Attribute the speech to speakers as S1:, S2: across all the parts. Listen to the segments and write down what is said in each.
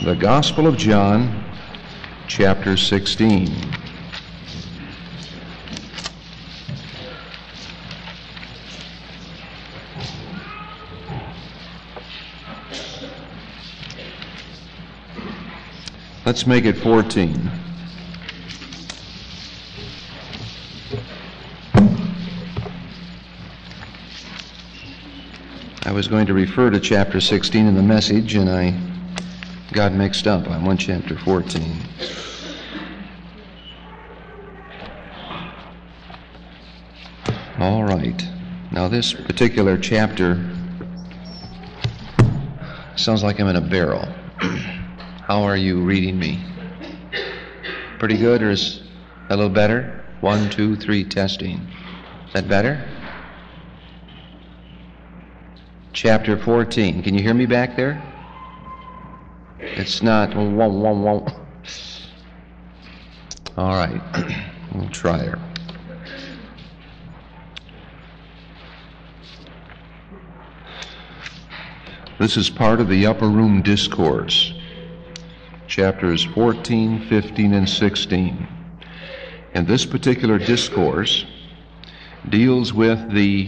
S1: The Gospel of John, chapter 16. Let's make it 14. I was going to refer to chapter 16 in the message, and I got mixed up. I'm on chapter 14. All right. Now this particular chapter sounds like I'm in a barrel. How are you reading me? Pretty good, or is that a little better? 1, 2, 3, testing. Is that better? Chapter 14. Can you hear me back there? It's not. All right. We'll try her. This is part of the Upper Room Discourse. Chapters 14, 15, and 16. And this particular discourse deals with the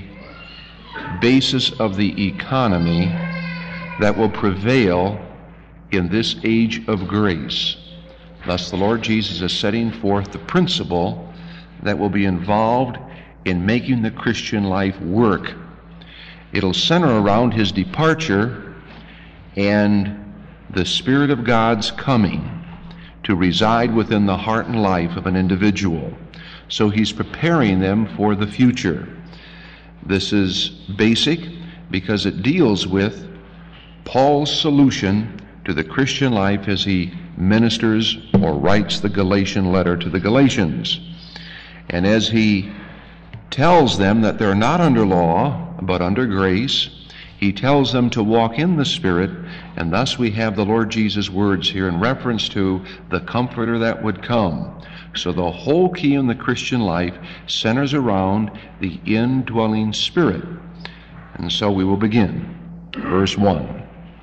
S1: basis of the economy that will prevail in this age of grace. Thus the Lord Jesus is setting forth the principle that will be involved in making the Christian life work. It'll center around his departure and the Spirit of God's coming to reside within the heart and life of an individual. So he's preparing them for the future. This is basic because it deals with Paul's solution to the Christian life as he ministers or writes the Galatian letter to the Galatians. And as he tells them that they're not under law, but under grace, he tells them to walk in the Spirit, and thus we have the Lord Jesus' words here in reference to the Comforter that would come. So the whole key in the Christian life centers around the indwelling Spirit. And so we will begin. Verse 1.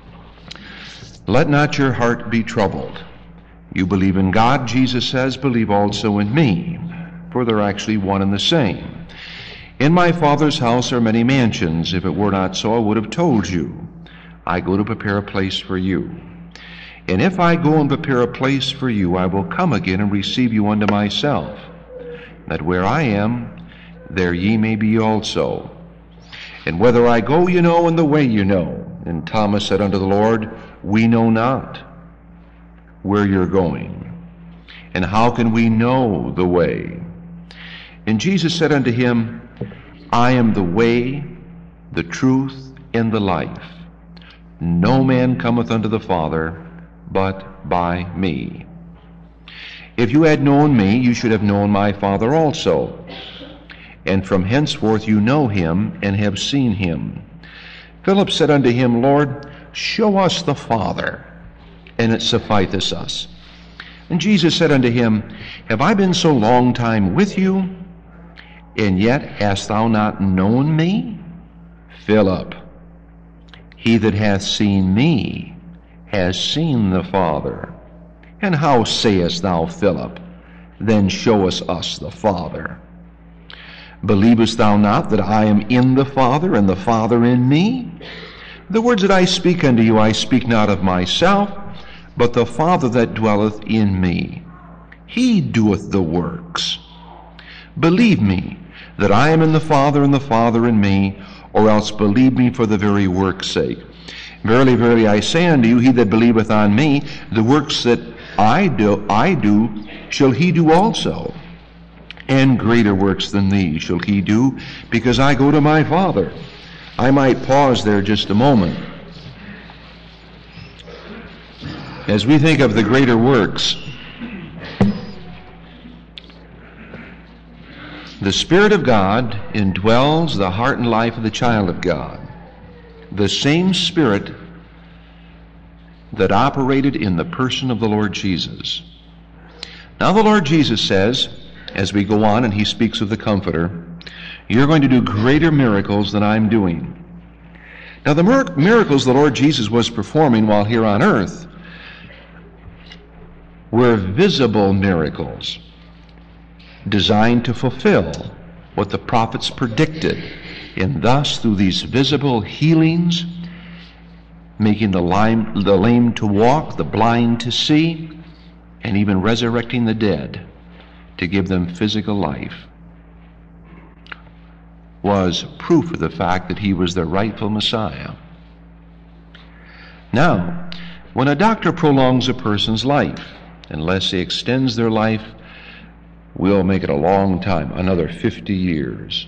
S1: Let not your heart be troubled. You believe in God, Jesus says, believe also in me, for they're actually one and the same. In my Father's house are many mansions. If it were not so, I would have told you. I go to prepare a place for you. And if I go and prepare a place for you, I will come again and receive you unto myself, that where I am, there ye may be also. And whether I go, you know, and the way you know. And Thomas said unto the Lord, we know not where you're going, and how can we know the way? And Jesus said unto him, I am the way, the truth, and the life. No man cometh unto the Father but by me. If you had known me, you should have known my Father also. And from henceforth you know him and have seen him. Philip said unto him, Lord, show us the Father, and it sufficeth us. And Jesus said unto him, have I been so long time with you, and yet hast thou not known me? Philip, he that hath seen me has seen the Father. And how sayest thou, Philip, then showest us the Father? Believest thou not that I am in the Father, and the Father in me? The words that I speak unto you, I speak not of myself, but the Father that dwelleth in me. He doeth the works. Believe me that I am in the Father, and the Father in me, or else believe me for the very work's sake. Verily, verily, I say unto you, he that believeth on me, the works that I do, shall he do also. And greater works than these shall he do, because I go to my Father. I might pause there just a moment. As we think of the greater works, the Spirit of God indwells the heart and life of the child of God. The same Spirit that operated in the person of the Lord Jesus. Now the Lord Jesus says, as we go on and he speaks of the Comforter, you're going to do greater miracles than I'm doing. Now the miracles the Lord Jesus was performing while here on earth were visible miracles designed to fulfill what the prophets predicted, and thus through these visible healings, making the lame to walk, the blind to see, and even resurrecting the dead to give them physical life, was proof of the fact that he was the rightful Messiah. Now, when a doctor prolongs a person's life, unless he extends their life, we'll make it a long time, another 50 years.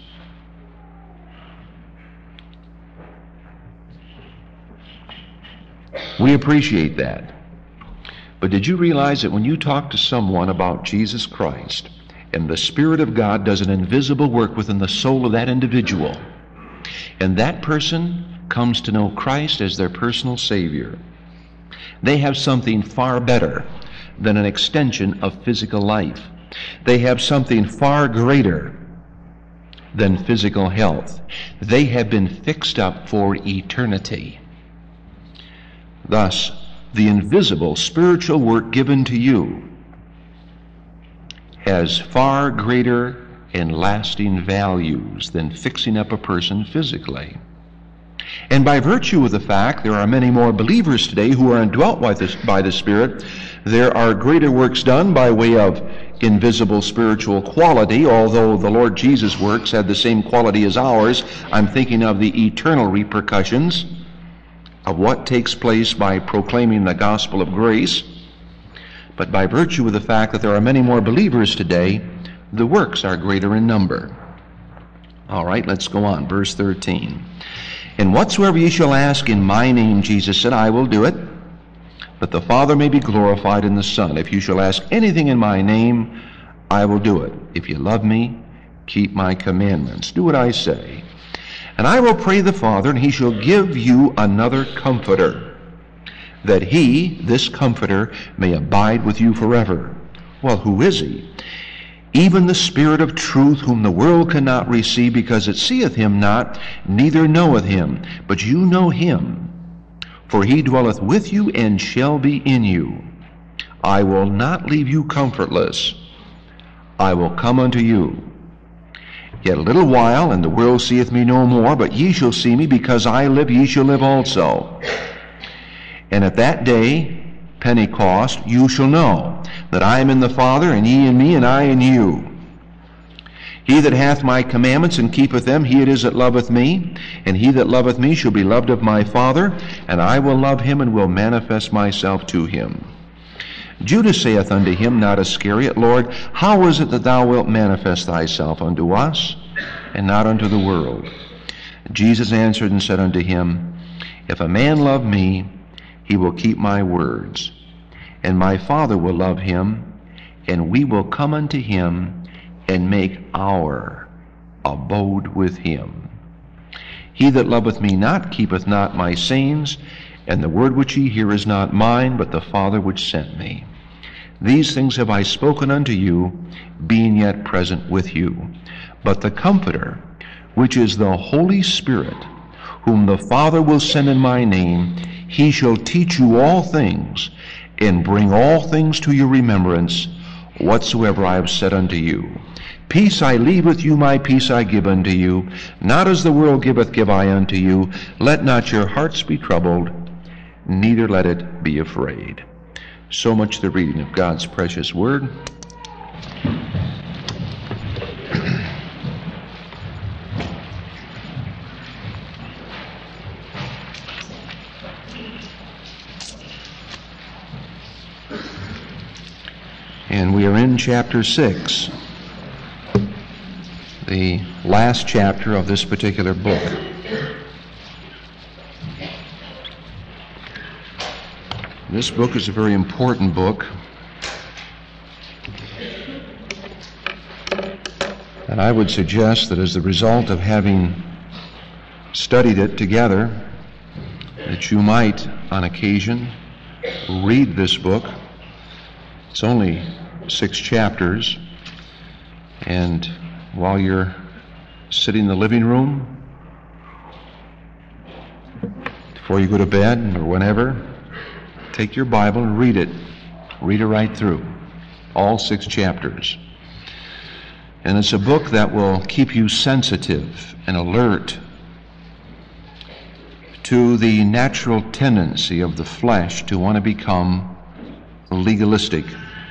S1: We appreciate that. But did you realize that when you talk to someone about Jesus Christ, and the Spirit of God does an invisible work within the soul of that individual, and that person comes to know Christ as their personal Savior, they have something far better than an extension of physical life. They have something far greater than physical health. They have been fixed up for eternity. Thus, the invisible spiritual work given to you has far greater and lasting values than fixing up a person physically. And by virtue of the fact there are many more believers today who are indwelt by the Spirit, there are greater works done by way of invisible spiritual quality, although the Lord Jesus' works had the same quality as ours. I'm thinking of the eternal repercussions of what takes place by proclaiming the gospel of grace. But by virtue of the fact that there are many more believers today, the works are greater in number. All right, let's go on. Verse 13. And whatsoever ye shall ask in my name, Jesus said, I will do it, that the Father may be glorified in the Son. If you shall ask anything in my name, I will do it. If you love me, keep my commandments. Do what I say. And I will pray the Father, and he shall give you another Comforter, that he, this Comforter, may abide with you forever. Well, who is he? Even the Spirit of truth, whom the world cannot receive, because it seeth him not, neither knoweth him. But you know him, for he dwelleth with you and shall be in you. I will not leave you comfortless. I will come unto you. Yet a little while, and the world seeth me no more, but ye shall see me, because I live, ye shall live also. And at that day, Pentecost, you shall know that I am in the Father, and ye in me, and I in you. He that hath my commandments and keepeth them, he it is that loveth me, and he that loveth me shall be loved of my Father, and I will love him and will manifest myself to him. Judas saith unto him, not Iscariot, Lord, how is it that thou wilt manifest thyself unto us, and not unto the world? Jesus answered and said unto him, if a man love me, he will keep my words, and my Father will love him, and we will come unto him and make our abode with him. He that loveth me not keepeth not my sayings, and the word which ye hear is not mine, but the Father which sent me. These things have I spoken unto you, being yet present with you. But the Comforter, which is the Holy Spirit, whom the Father will send in my name, he shall teach you all things, and bring all things to your remembrance, whatsoever I have said unto you. Peace I leave with you, my peace I give unto you. Not as the world giveth, give I unto you. Let not your hearts be troubled, neither let it be afraid. So much the reading of God's precious word. And we are in chapter 6, the last chapter of this particular book. This book is a very important book, and I would suggest that as the result of having studied it together, that you might, on occasion, read this book. It's only 6 chapters, and while you're sitting in the living room, before you go to bed or whenever, take your Bible and read it Read it right through, all 6 chapters. And it's a book that will keep you sensitive and alert to the natural tendency of the flesh to want to become legalistic.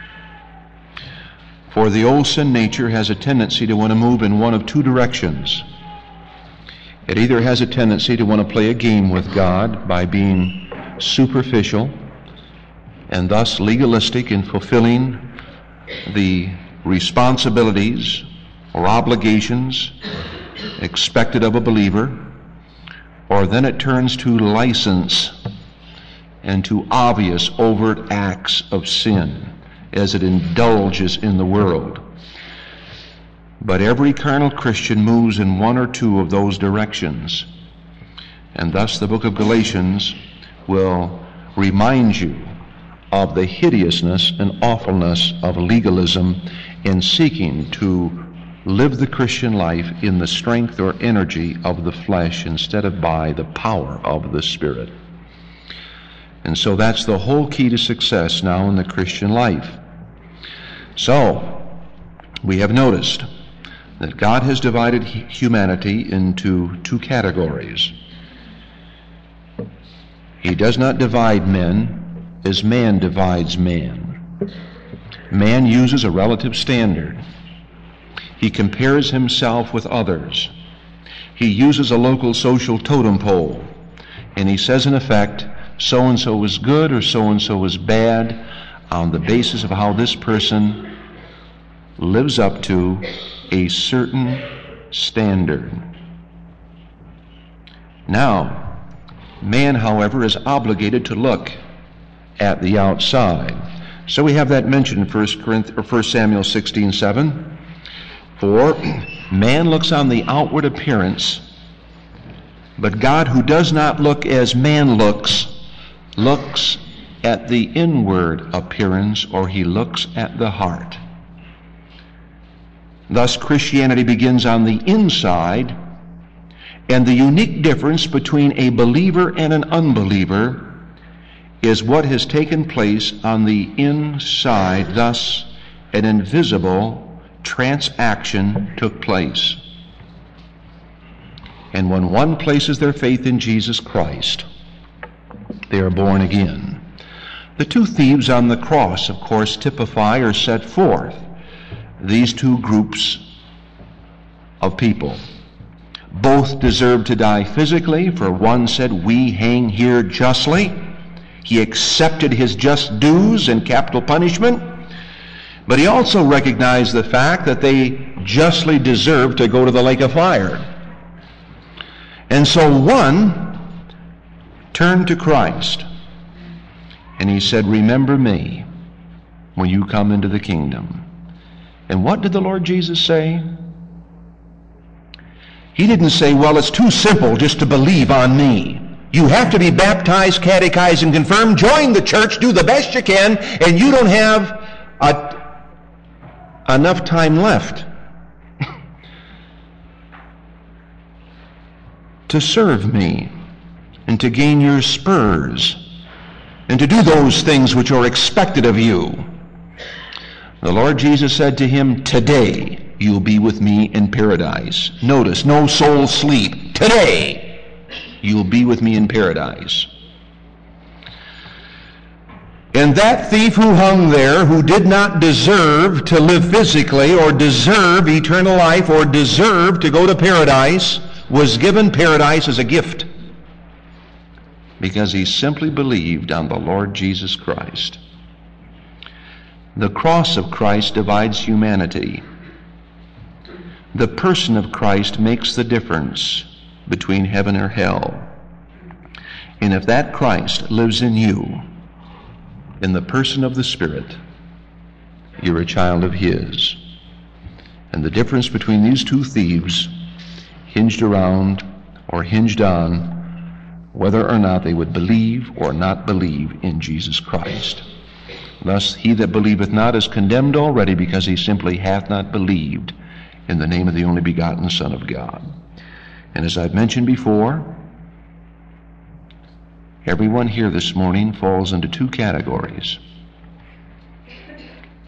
S1: For the old sin nature has a tendency to want to move in one of 2 directions. It either has a tendency to want to play a game with God by being superficial and thus legalistic in fulfilling the responsibilities or obligations expected of a believer, or then it turns to license and to obvious overt acts of sin as it indulges in the world. But every carnal Christian moves in one or 2 of those directions, and thus the book of Galatians will remind you of the hideousness and awfulness of legalism in seeking to live the Christian life in the strength or energy of the flesh instead of by the power of the Spirit. And so that's the whole key to success now in the Christian life. So, we have noticed that God has divided humanity into 2 categories. He does not divide men as man divides man. Man uses a relative standard. He compares himself with others. He uses a local social totem pole, and he says in effect, so-and-so is good or so-and-so is bad on the basis of how this person lives up to a certain standard. Now, man, however, is obligated to look at the outside. So we have that mentioned in 1 Samuel 16:7. For man looks on the outward appearance, but God, who does not look as man looks at the inward appearance, or he looks at the heart. Thus, Christianity begins on the inside, and the unique difference between a believer and an unbeliever is what has taken place on the inside. Thus, an invisible transaction took place. And when one places their faith in Jesus Christ, they are born again. The 2 thieves on the cross, of course, typify or set forth these 2 groups of people. Both deserved to die physically, for one said, "We hang here justly." He accepted his just dues and capital punishment, but he also recognized the fact that they justly deserved to go to the lake of fire. And so one turned to Christ, and he said, "Remember me when you come into the kingdom." And what did the Lord Jesus say? He didn't say, "Well, it's too simple just to believe on me. You have to be baptized, catechized, and confirmed, join the church, do the best you can, and you don't have enough time left to serve me and to gain your spurs and to do those things which are expected of you." The Lord Jesus said to him, "Today you'll be with me in paradise." Notice, no soul sleep. Today you'll be with me in paradise. And that thief who hung there, who did not deserve to live physically or deserve eternal life or deserve to go to paradise, was given paradise as a gift because he simply believed on the Lord Jesus Christ. The cross of Christ divides humanity. The person of Christ makes the difference between heaven or hell. And if that Christ lives in you, in the person of the Spirit, you're a child of his. And the difference between these 2 thieves hinged around or hinged on whether or not they would believe or not believe in Jesus Christ. Thus, he that believeth not is condemned already, because he simply hath not believed in the name of the only begotten Son of God. And as I've mentioned before, everyone here this morning falls into 2 categories.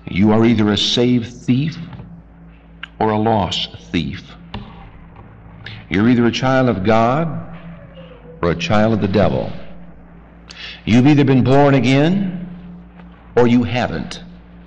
S1: You are either a saved thief or a lost thief. You're either a child of God or a child of the devil. You've either been born again or you haven't.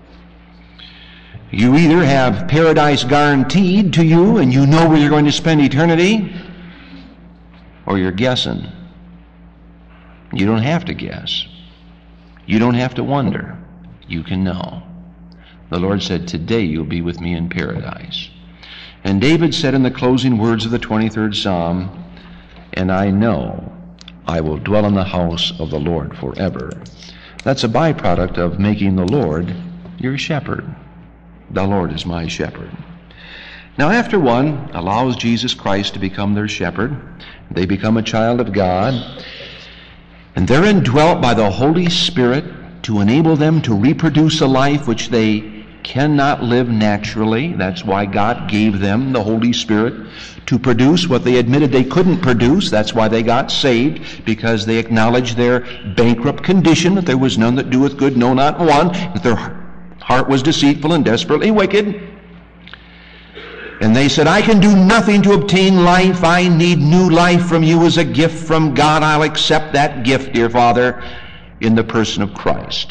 S1: You either have paradise guaranteed to you and you know where you're going to spend eternity, or you're guessing. You don't have to guess. You don't have to wonder. You can know. The Lord said, today you'll be with me in paradise. And David said in the closing words of the 23rd Psalm, and I know I will dwell in the house of the Lord forever. That's a byproduct of making the Lord your shepherd. The Lord is my shepherd. Now, after one allows Jesus Christ to become their shepherd, they become a child of God, and they're indwelt by the Holy Spirit to enable them to reproduce a life which they cannot live naturally. That's why God gave them the Holy Spirit to produce what they admitted they couldn't produce. That's why they got saved, because they acknowledged their bankrupt condition, that there was none that doeth good, no, not one, that their heart was deceitful and desperately wicked. And they said, I can do nothing to obtain life. I need new life from you as a gift from God. I'll accept that gift, dear Father, in the person of Christ.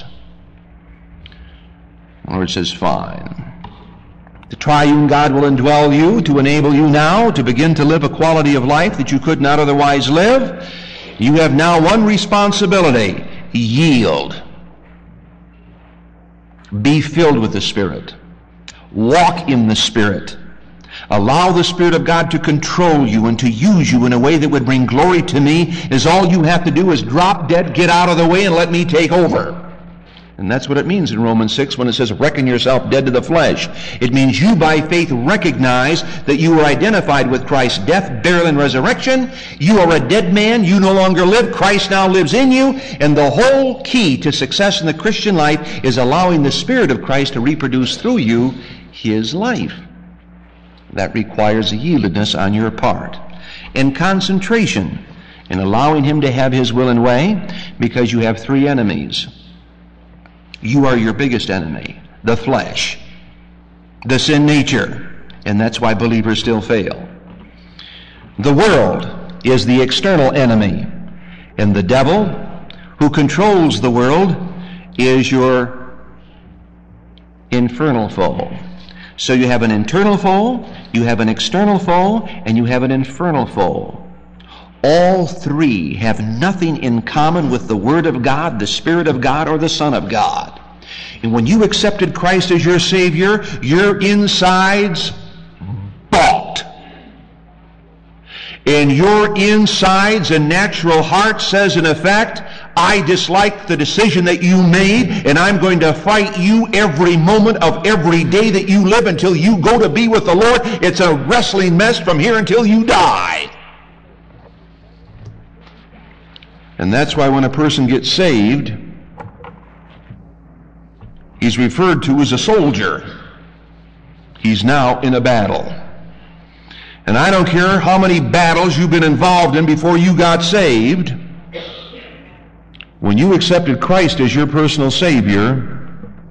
S1: The Lord says, fine. The triune God will indwell you to enable you now to begin to live a quality of life that you could not otherwise live. You have now one responsibility: yield. Be filled with the Spirit. Walk in the Spirit. Allow the Spirit of God to control you and to use you in a way that would bring glory to me. Is all you have to do is drop dead, get out of the way, and let me take over. And that's what it means in Romans 6 when it says, reckon yourself dead to the flesh. It means you by faith recognize that you are identified with Christ's death, burial, and resurrection. You are a dead man. You no longer live. Christ now lives in you. And the whole key to success in the Christian life is allowing the Spirit of Christ to reproduce through you His life. That requires a yieldedness on your part and concentration in allowing Him to have His will and way, because you have three enemies. You are your biggest enemy: the flesh, the sin nature, and that's why believers still fail. The world is the external enemy, and the devil, who controls the world, is your infernal foe. So you have an internal foe, you have an external foe, and you have an infernal foe. All three have nothing in common with the Word of God, the Spirit of God, or the Son of God. And when you accepted Christ as your Savior, your insides bought. And your insides and natural heart says, in effect, I dislike the decision that you made, and I'm going to fight you every moment of every day that you live until you go to be with the Lord. It's a wrestling mess from here until you die. And that's why when a person gets saved, he's referred to as a soldier. He's now in a battle. And I don't care how many battles you've been involved in before you got saved. When you accepted Christ as your personal Savior,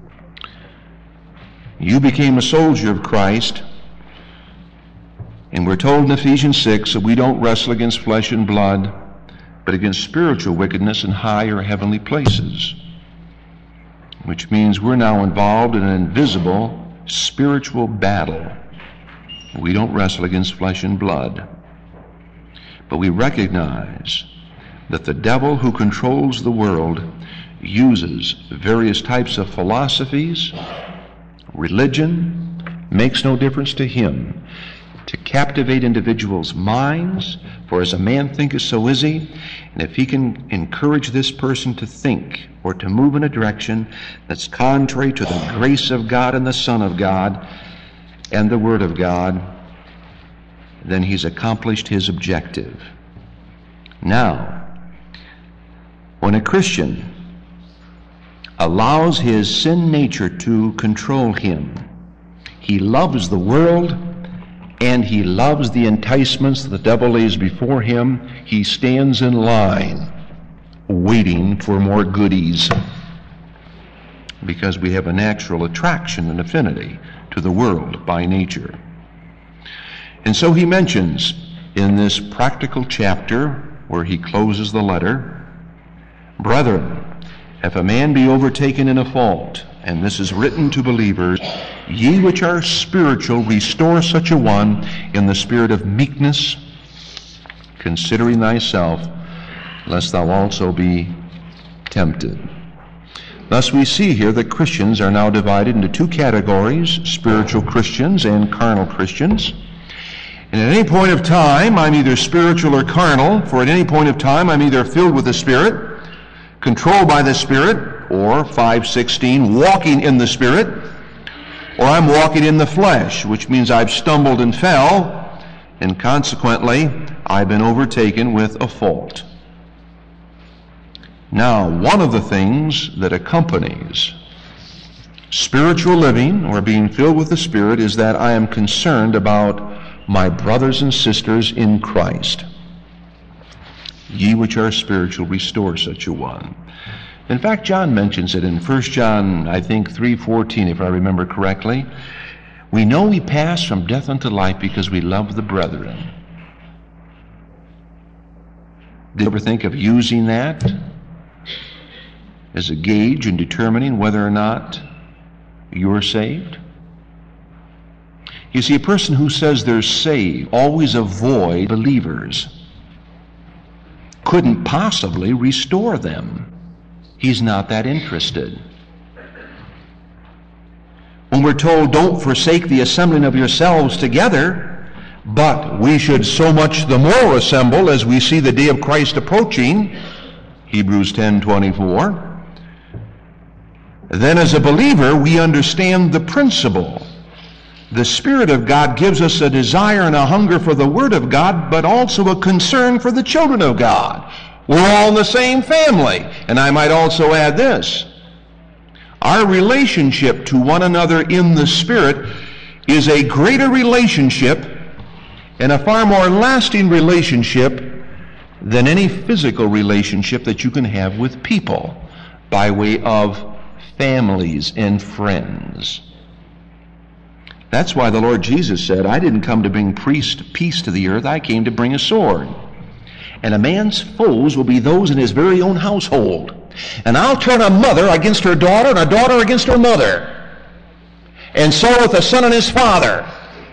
S1: you became a soldier of Christ. And we're told in Ephesians 6 that we don't wrestle against flesh and blood, but against spiritual wickedness in high or heavenly places, which means we're now involved in an invisible spiritual battle. We don't wrestle against flesh and blood, but we recognize that the devil who controls the world uses various types of philosophies, religion, makes no difference to him, to captivate individuals' minds. For as a man thinketh, so is he. And if he can encourage this person to think or to move in a direction that's contrary to the grace of God and the Son of God and the Word of God, then he's accomplished his objective. Now, when a Christian allows his sin nature to control him, he loves the world and he loves the enticements the devil lays before him. He stands in line waiting for more goodies. because we have a natural attraction and affinity to the world by nature. And so he mentions in this practical chapter where he closes the letter, "Brethren, if a man be overtaken in a fault," and this is written to believers, "ye which are spiritual, restore such a one in the spirit of meekness, considering thyself, lest thou also be tempted." Thus we see here that Christians are now divided into two categories, spiritual Christians and carnal Christians. And at any point of time, I'm either spiritual or carnal, for at any point of time, I'm either filled with the Spirit, controlled by the Spirit, or 5:16, walking in the Spirit, or I'm walking in the flesh, which means I've stumbled and fell, and consequently, I've been overtaken with a fault. Now, one of the things that accompanies spiritual living or being filled with the Spirit is that I am concerned about my brothers and sisters in Christ. Ye which are spiritual, restore such a one. In fact, John mentions it in 1 John, I think, 3:14, if I remember correctly. We know we pass from death unto life because we love the brethren. Did you ever think of using that as a gauge in determining whether or not you're saved? You see, a person who says they're saved always avoid believers. Couldn't possibly restore them. He's not that interested. When we're told, don't forsake the assembling of yourselves together, but we should so much the more assemble as we see the day of Christ approaching, Hebrews 10:24, then as a believer we understand the principle. The Spirit of God gives us a desire and a hunger for the Word of God, but also a concern for the children of God. We're all in the same family. And I might also add this. Our relationship to one another in the Spirit is a greater relationship and a far more lasting relationship than any physical relationship that you can have with people by way of families and friends. That's why the Lord Jesus said, I didn't come to bring peace to the earth, I came to bring a sword. And a man's foes will be those in his very own household. And I'll turn a mother against her daughter and a daughter against her mother. And so with a son and his father.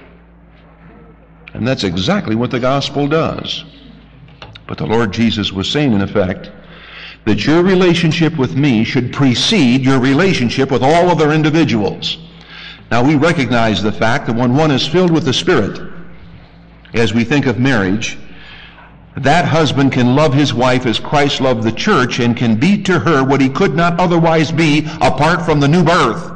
S1: And that's exactly what the gospel does. But the Lord Jesus was saying, in effect, that your relationship with me should precede your relationship with all other individuals. Now we recognize the fact that when one is filled with the Spirit, as we think of marriage, that husband can love his wife as Christ loved the church and can be to her what he could not otherwise be apart from the new birth.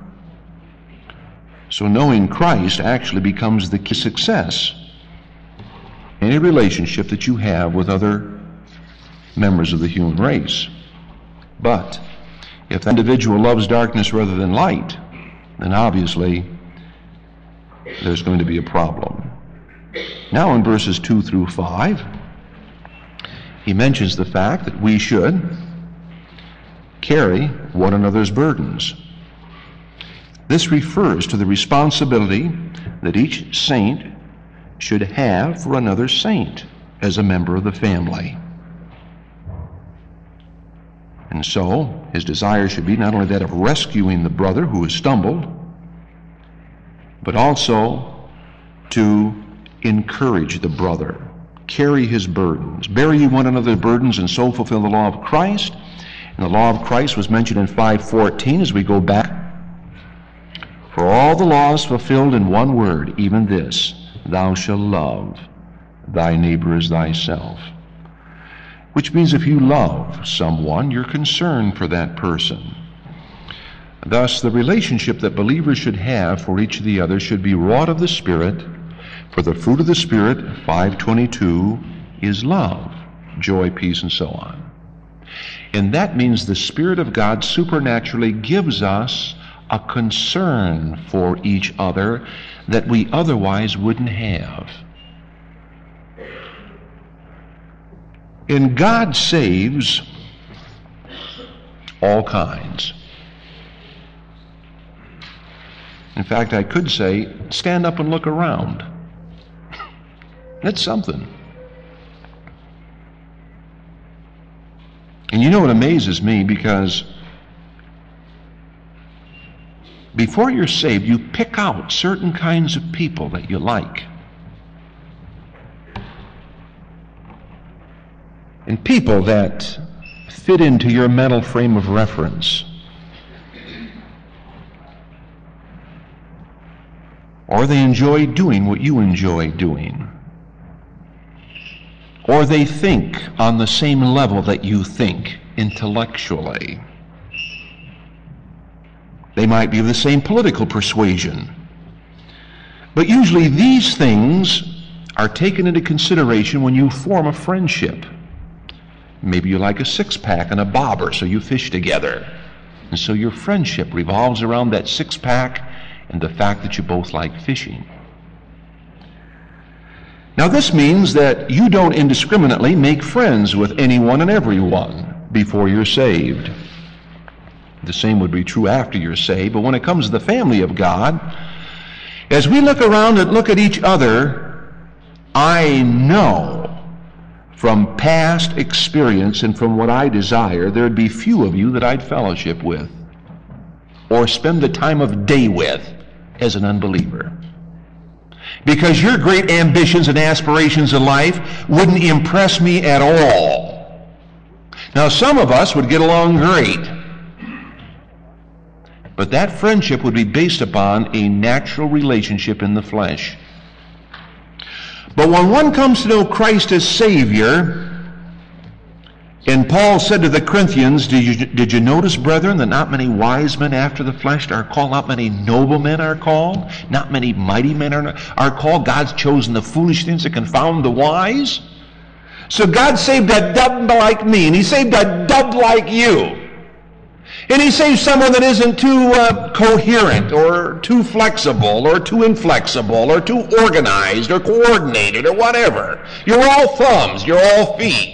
S1: So knowing Christ actually becomes the key to success in any relationship that you have with other members of the human race. But if the individual loves darkness rather than light, then obviously there's going to be a problem. Now in verses 2 through 5, he mentions the fact that we should carry one another's burdens. This refers to the responsibility that each saint should have for another saint as a member of the family. And so, his desire should be not only that of rescuing the brother who has stumbled, but also to encourage the brother, carry his burdens, bear ye one another's burdens, and so fulfill the law of Christ. And the law of Christ was mentioned in 5:14 as we go back. For all the laws fulfilled in one word, even this, thou shalt love thy neighbor as thyself. Which means if you love someone, you're concerned for that person. Thus, the relationship that believers should have for each of the others should be wrought of the Spirit. For the fruit of the Spirit, 5:22, is love, joy, peace, and so on. And that means the Spirit of God supernaturally gives us a concern for each other that we otherwise wouldn't have. And God saves all kinds. In fact, I could say, stand up and look around. That's something. And you know what amazes me? Because before you're saved, you pick out certain kinds of people that you like. And people that fit into your mental frame of reference. Or they enjoy doing what you enjoy doing. Or they think on the same level that you think intellectually. They might be of the same political persuasion. But usually these things are taken into consideration when you form a friendship. Maybe you like a six-pack and a bobber, so you fish together. And so your friendship revolves around that six-pack and the fact that you both like fishing. Now this means that you don't indiscriminately make friends with anyone and everyone before you're saved. The same would be true after you're saved, but when it comes to the family of God, as we look around and look at each other, I know from past experience and from what I desire, there'd be few of you that I'd fellowship with or spend the time of day with as an unbeliever. Because your great ambitions and aspirations in life wouldn't impress me at all. Now, some of us would get along great, but that friendship would be based upon a natural relationship in the flesh. But when one comes to know Christ as Savior, and Paul said to the Corinthians, did you notice, brethren, that not many wise men after the flesh are called, not many noble men are called, not many mighty men are called. God's chosen the foolish things to confound the wise. So God saved a dub like me, and He saved a dub like you. And He saved someone that isn't too coherent or too flexible or too inflexible or too organized or coordinated or whatever. You're all thumbs. You're all feet.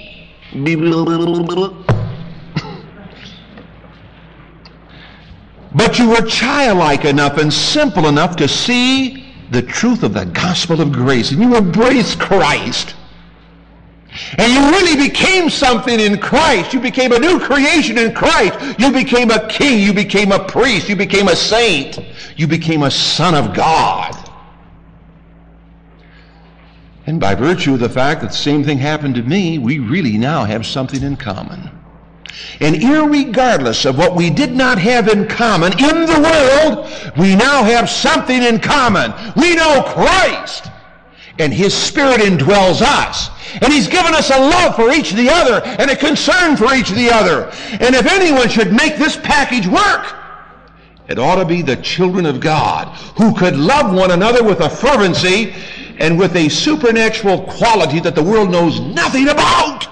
S1: But you were childlike enough and simple enough to see the truth of the gospel of grace, and you embraced Christ. And you really became something in Christ. You became a new creation in Christ. You became a king. You became a priest. You became a saint. You became a son of God. And by virtue of the fact that the same thing happened to me, we really now have something in common. And irregardless of what we did not have in common in the world, we now have something in common. We know Christ, and His Spirit indwells us. And He's given us a love for each of the other and a concern for each of the other. And if anyone should make this package work, it ought to be the children of God, who could love one another with a fervency and with a supernatural quality that the world knows nothing about.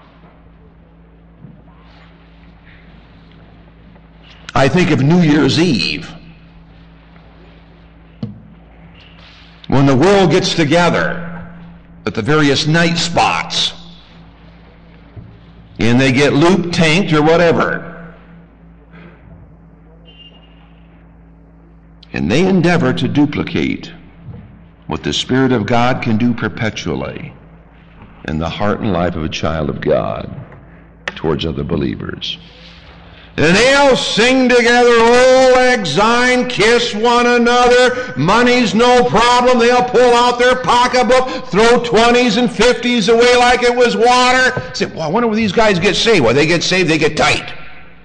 S1: I think of New Year's Eve, when the world gets together at the various night spots, and they get loop tanked or whatever, and they endeavor to duplicate what the Spirit of God can do perpetually in the heart and life of a child of God towards other believers. And they'll sing together, "Old Lang Syne," kiss one another, money's no problem. They'll pull out their pocketbook, throw 20s and 50s away like it was water. Say, well, I wonder where these guys get saved. Well, they get saved, they get tight.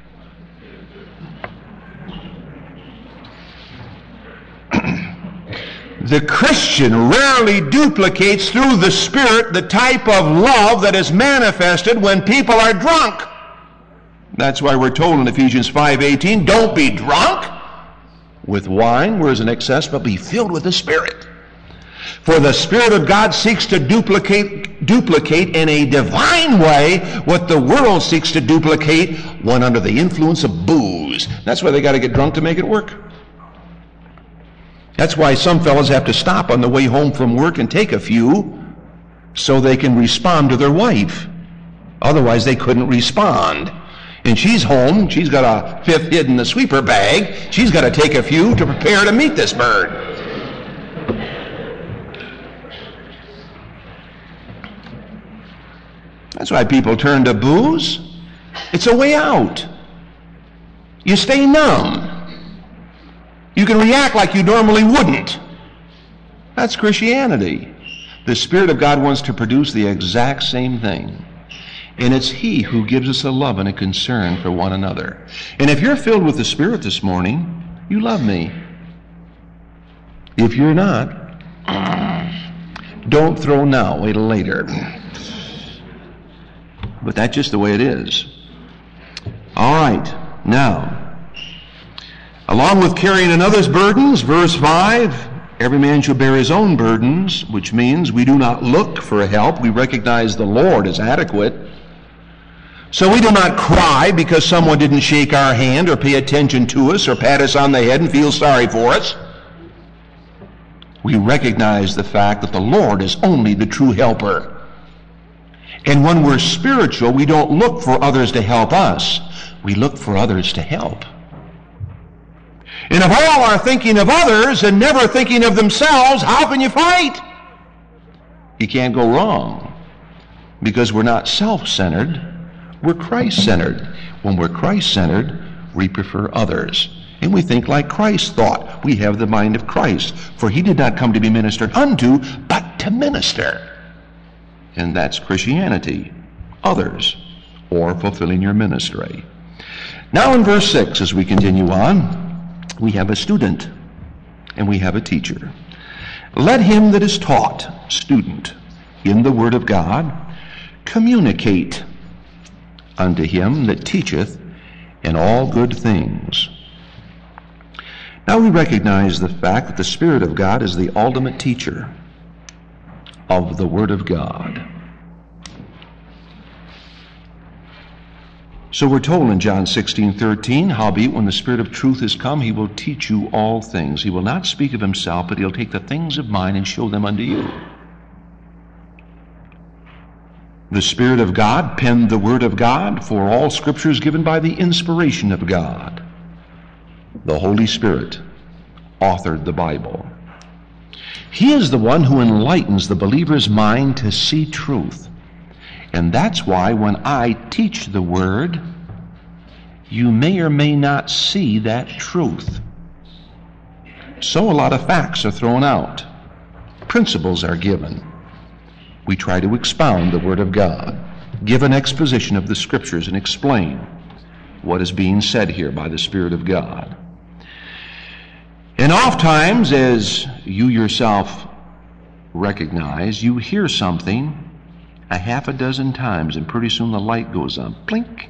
S1: The Christian rarely duplicates through the Spirit the type of love that is manifested when people are drunk. That's why we're told in Ephesians 5:18, don't be drunk with wine, whereas in excess, but be filled with the Spirit. For the Spirit of God seeks to duplicate in a divine way what the world seeks to duplicate when under the influence of booze. That's why they got to get drunk to make it work. That's why some fellas have to stop on the way home from work and take a few so they can respond to their wife. Otherwise, they couldn't respond. And she's home. She's got a fifth hid in the sweeper bag. She's got to take a few to prepare to meet this bird. That's why people turn to booze. It's a way out. You stay numb. You can react like you normally wouldn't. That's Christianity. The Spirit of God wants to produce the exact same thing. And it's He who gives us a love and a concern for one another. And if you're filled with the Spirit this morning, you love me. If you're not, don't throw now, wait till later. But that's just the way it is. All right, now, along with carrying another's burdens, verse 5, every man shall bear his own burdens, which means we do not look for help. We recognize the Lord is adequate. So we do not cry because someone didn't shake our hand or pay attention to us or pat us on the head and feel sorry for us. We recognize the fact that the Lord is only the true helper. And when we're spiritual, we don't look for others to help us. We look for others to help. And if all are thinking of others and never thinking of themselves, how can you fight? You can't go wrong because we're not self-centered. We're Christ-centered. When we're Christ-centered, we prefer others. And we think like Christ thought. We have the mind of Christ. For He did not come to be ministered unto, but to minister. And that's Christianity. Others, or fulfilling your ministry. Now in verse 6, as we continue on, we have a student and we have a teacher. Let him that is taught, student, in the Word of God, communicate unto him that teacheth in all good things. Now we recognize the fact that the Spirit of God is the ultimate teacher of the Word of God. So we're told in John 16:13, howbeit when the Spirit of truth is come, He will teach you all things. He will not speak of Himself, but He'll take the things of mine and show them unto you. The Spirit of God penned the Word of God, for all Scripture is given by the inspiration of God. The Holy Spirit authored the Bible. He is the one who enlightens the believer's mind to see truth. And that's why when I teach the Word, you may or may not see that truth. So a lot of facts are thrown out. Principles are given. We try to expound the Word of God, give an exposition of the Scriptures, and explain what is being said here by the Spirit of God. And oftentimes, as you yourself recognize, you hear something a half a dozen times, and pretty soon the light goes on. Blink.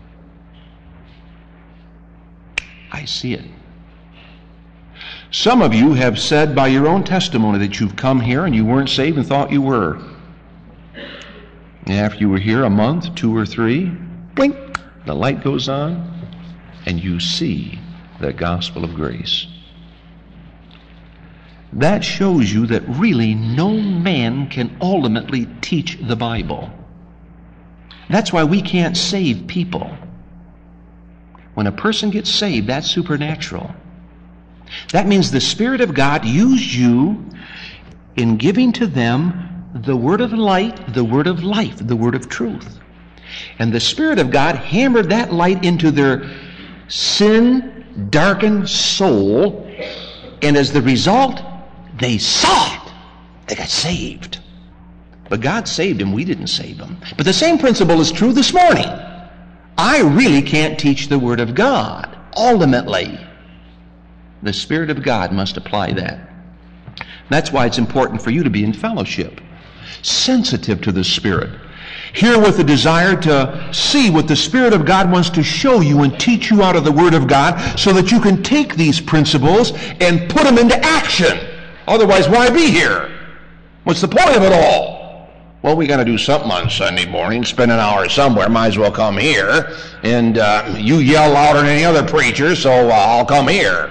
S1: I see it. Some of you have said by your own testimony that you've come here and you weren't saved and thought you were. And after you were here a month, 2 or 3, blink, the light goes on, and you see the gospel of grace. That shows you that really no man can ultimately teach the Bible. That's why we can't save people. When a person gets saved, that's supernatural. That means the Spirit of God used you in giving to them the word of light, the word of life, the word of truth. And the Spirit of God hammered that light into their sin-darkened soul, and as the result, they saw it. They got saved. But God saved them. We didn't save them. But the same principle is true this morning. I really can't teach the Word of God. Ultimately, the Spirit of God must apply that. That's why it's important for you to be in fellowship, sensitive to the Spirit. Here with the desire to see what the Spirit of God wants to show you and teach you out of the Word of God so that you can take these principles and put them into action. Otherwise, why be here? What's the point of it all? Well, we got to do something on Sunday morning, spend an hour somewhere, might as well come here. And you yell louder than any other preacher, so I'll come here.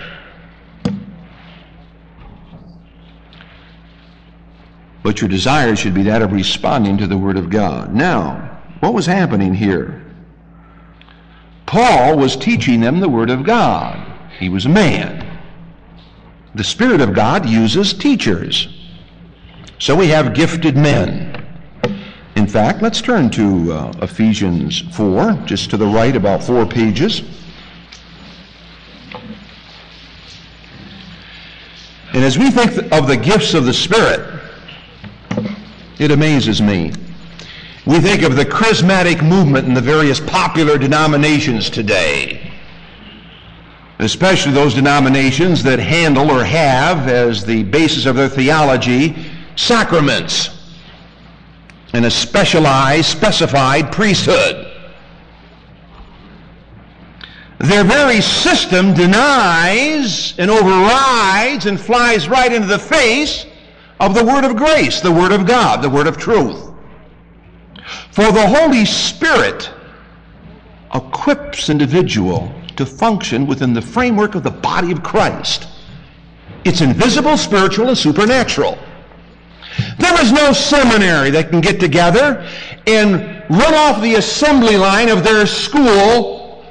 S1: But your desire should be that of responding to the Word of God. Now, what was happening here? Paul was teaching them the Word of God. He was a man. The Spirit of God uses teachers. So we have gifted men. In fact, let's turn to Ephesians 4, just to the right, about 4 pages. And as we think of the gifts of the Spirit, it amazes me. We think of the charismatic movement in the various popular denominations today, especially those denominations that handle or have as the basis of their theology sacraments and a specialized, specified priesthood. Their very system denies and overrides and flies right into the face of the Word of grace, the Word of God, the Word of truth. For the Holy Spirit equips individual to function within the framework of the body of Christ. It's invisible, spiritual, and supernatural. There is no seminary that can get together and run off the assembly line of their school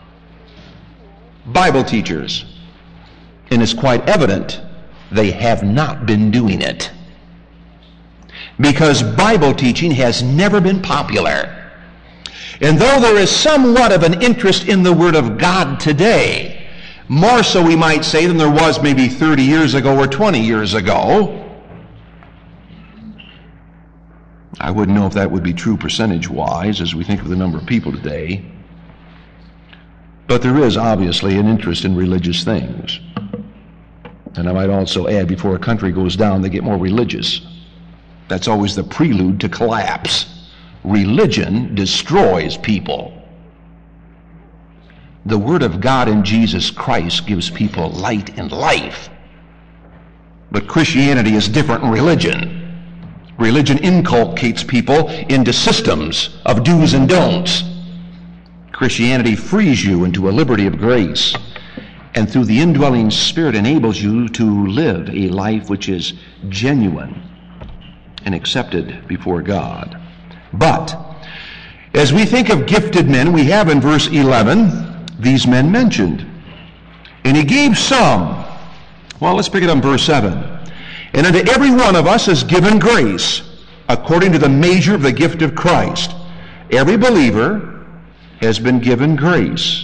S1: Bible teachers. And it's quite evident they have not been doing it. Because Bible teaching has never been popular. And though there is somewhat of an interest in the Word of God today, more so we might say than there was maybe 30 years ago or 20 years ago, I wouldn't know if that would be true percentage-wise as we think of the number of people today, but there is obviously an interest in religious things. And I might also add, before a country goes down, they get more religious. That's always the prelude to collapse. Religion destroys people. The Word of God in Jesus Christ gives people light and life. But Christianity is different than religion. Religion inculcates people into systems of do's and don'ts. Christianity frees you into a liberty of grace, and through the indwelling Spirit enables you to live a life which is genuine and accepted before God. But as we think of gifted men, we have in verse 11 these men mentioned. And he gave some. Well, let's pick it up in verse 7. And unto every one of us is given grace according to the measure of the gift of Christ. Every believer has been given grace.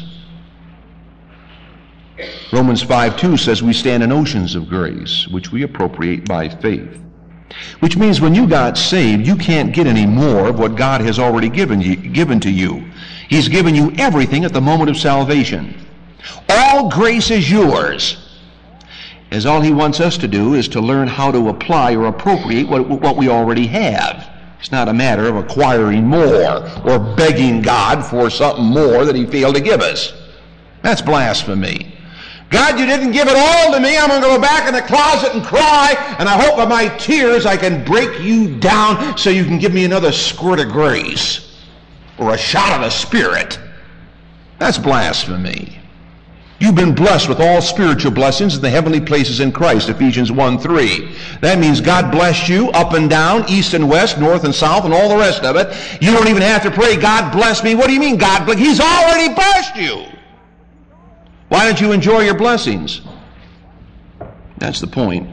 S1: Romans 5:2 says we stand in oceans of grace, which we appropriate by faith. Which means when you got saved, you can't get any more of what God has already given to you. He's given you everything at the moment of salvation. All grace is yours. As all he wants us to do is to learn how to apply or appropriate what we already have. It's not a matter of acquiring more or begging God for something more that he failed to give us. That's blasphemy. God, you didn't give it all to me. I'm going to go back in the closet and cry, and I hope by my tears I can break you down so you can give me another squirt of grace or a shot of the Spirit. That's blasphemy. You've been blessed with all spiritual blessings in the heavenly places in Christ, Ephesians 1:3. That means God blessed you up and down, east and west, north and south, and all the rest of it. You don't even have to pray, God bless me. What do you mean, God bless? He's already blessed you. Why don't you enjoy your blessings? That's the point.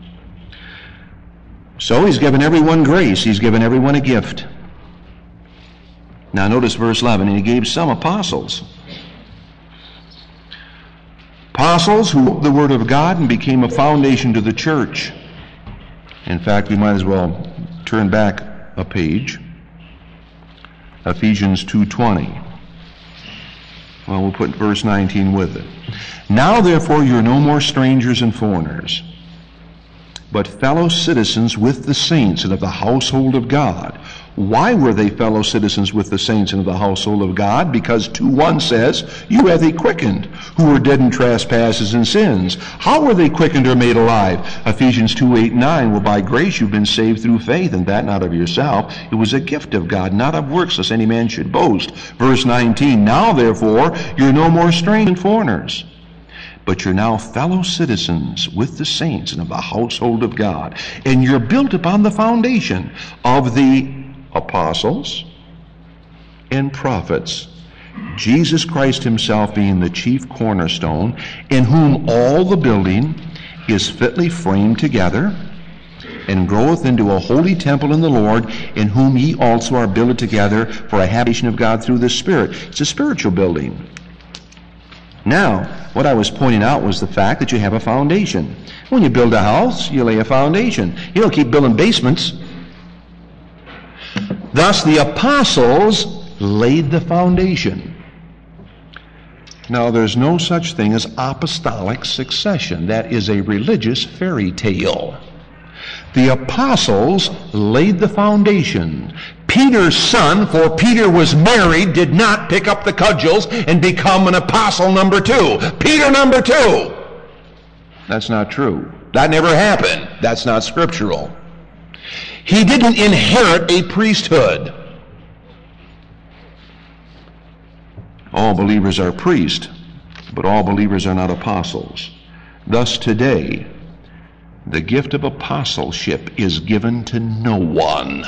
S1: So he's given everyone grace. He's given everyone a gift. Now notice verse 11. And he gave some apostles. Apostles who the Word of God and became a foundation to the church. In fact, we might as well turn back a page. Ephesians 2:20. Well, we'll put verse 19 with it. Now, therefore, you're no more strangers and foreigners, but fellow citizens with the saints and of the household of God. Why were they fellow citizens with the saints and of the household of God? Because 2:1 says, you have they quickened, who were dead in trespasses and sins. How were they quickened or made alive? Ephesians 2:8-9, well, by grace you've been saved through faith, and that not of yourself. It was a gift of God, not of works, lest any man should boast. Verse 19, now therefore you're no more strangers and foreigners, but you're now fellow citizens with the saints and of the household of God. And you're built upon the foundation of the apostles and prophets Jesus Christ himself being the chief cornerstone, in whom all the building is fitly framed together, and groweth into a holy temple in the Lord, in whom ye also are builded together for a habitation of God through the Spirit. It's a spiritual building. Now, what I was pointing out was the fact that you have a foundation. When you build a house, you lay a foundation. You don't keep building basements. Thus, the apostles laid the foundation. Now, there's no such thing as apostolic succession. That is a religious fairy tale. The apostles laid the foundation. Peter's son, for Peter was married, did not pick up the cudgels and become an apostle number 2. Peter number 2. That's not true. That never happened. That's not scriptural. He didn't inherit a priesthood. All believers are priests, but all believers are not apostles. Thus today, the gift of apostleship is given to no one.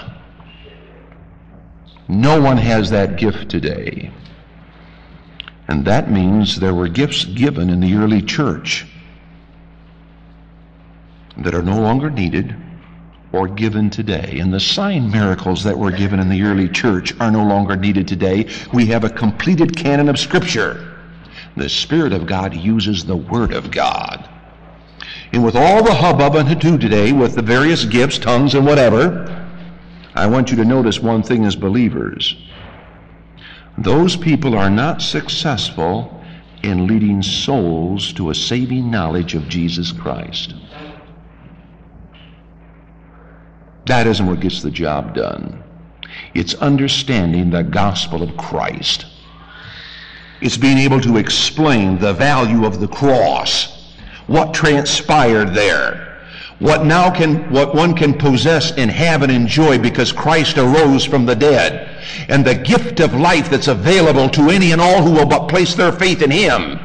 S1: No one has that gift today. And that means there were gifts given in the early church that are no longer needed or given today. And the sign miracles that were given in the early church are no longer needed today. We have a completed canon of Scripture. The Spirit of God uses the Word of God. And with all the hubbub and today, with the various gifts, tongues, and whatever, I want you to notice one thing as believers. Those people are not successful in leading souls to a saving knowledge of Jesus Christ. That isn't what gets the job done. It's understanding the gospel of Christ. It's being able to explain the value of the cross. What transpired there, what one can possess and have and enjoy because Christ arose from the dead, and the gift of life that's available to any and all who will but place their faith in Him.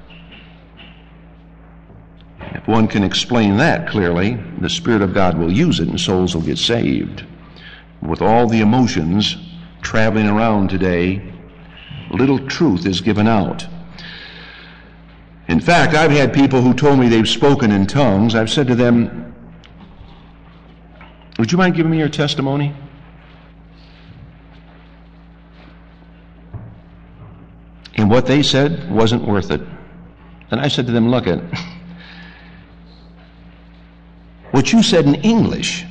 S1: If one can explain that clearly, the Spirit of God will use it and souls will get saved. With all the emotions traveling around today, little truth is given out. In fact, I've had people who told me they've spoken in tongues. I've said to them, would you mind giving me your testimony? And what they said wasn't worth it. And I said to them, look, what you said in English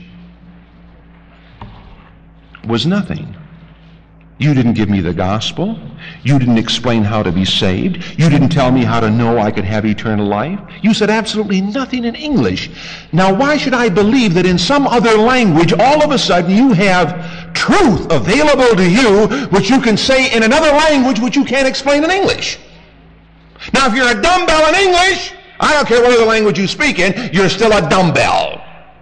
S1: was nothing. You didn't give me the gospel. You didn't explain how to be saved. You didn't tell me how to know I could have eternal life. You said absolutely nothing in English. Now, why should I believe that in some other language, all of a sudden, you have truth available to you, which you can say in another language, which you can't explain in English? Now, if you're a dumbbell in English, I don't care what other language you speak in, you're still a dumbbell.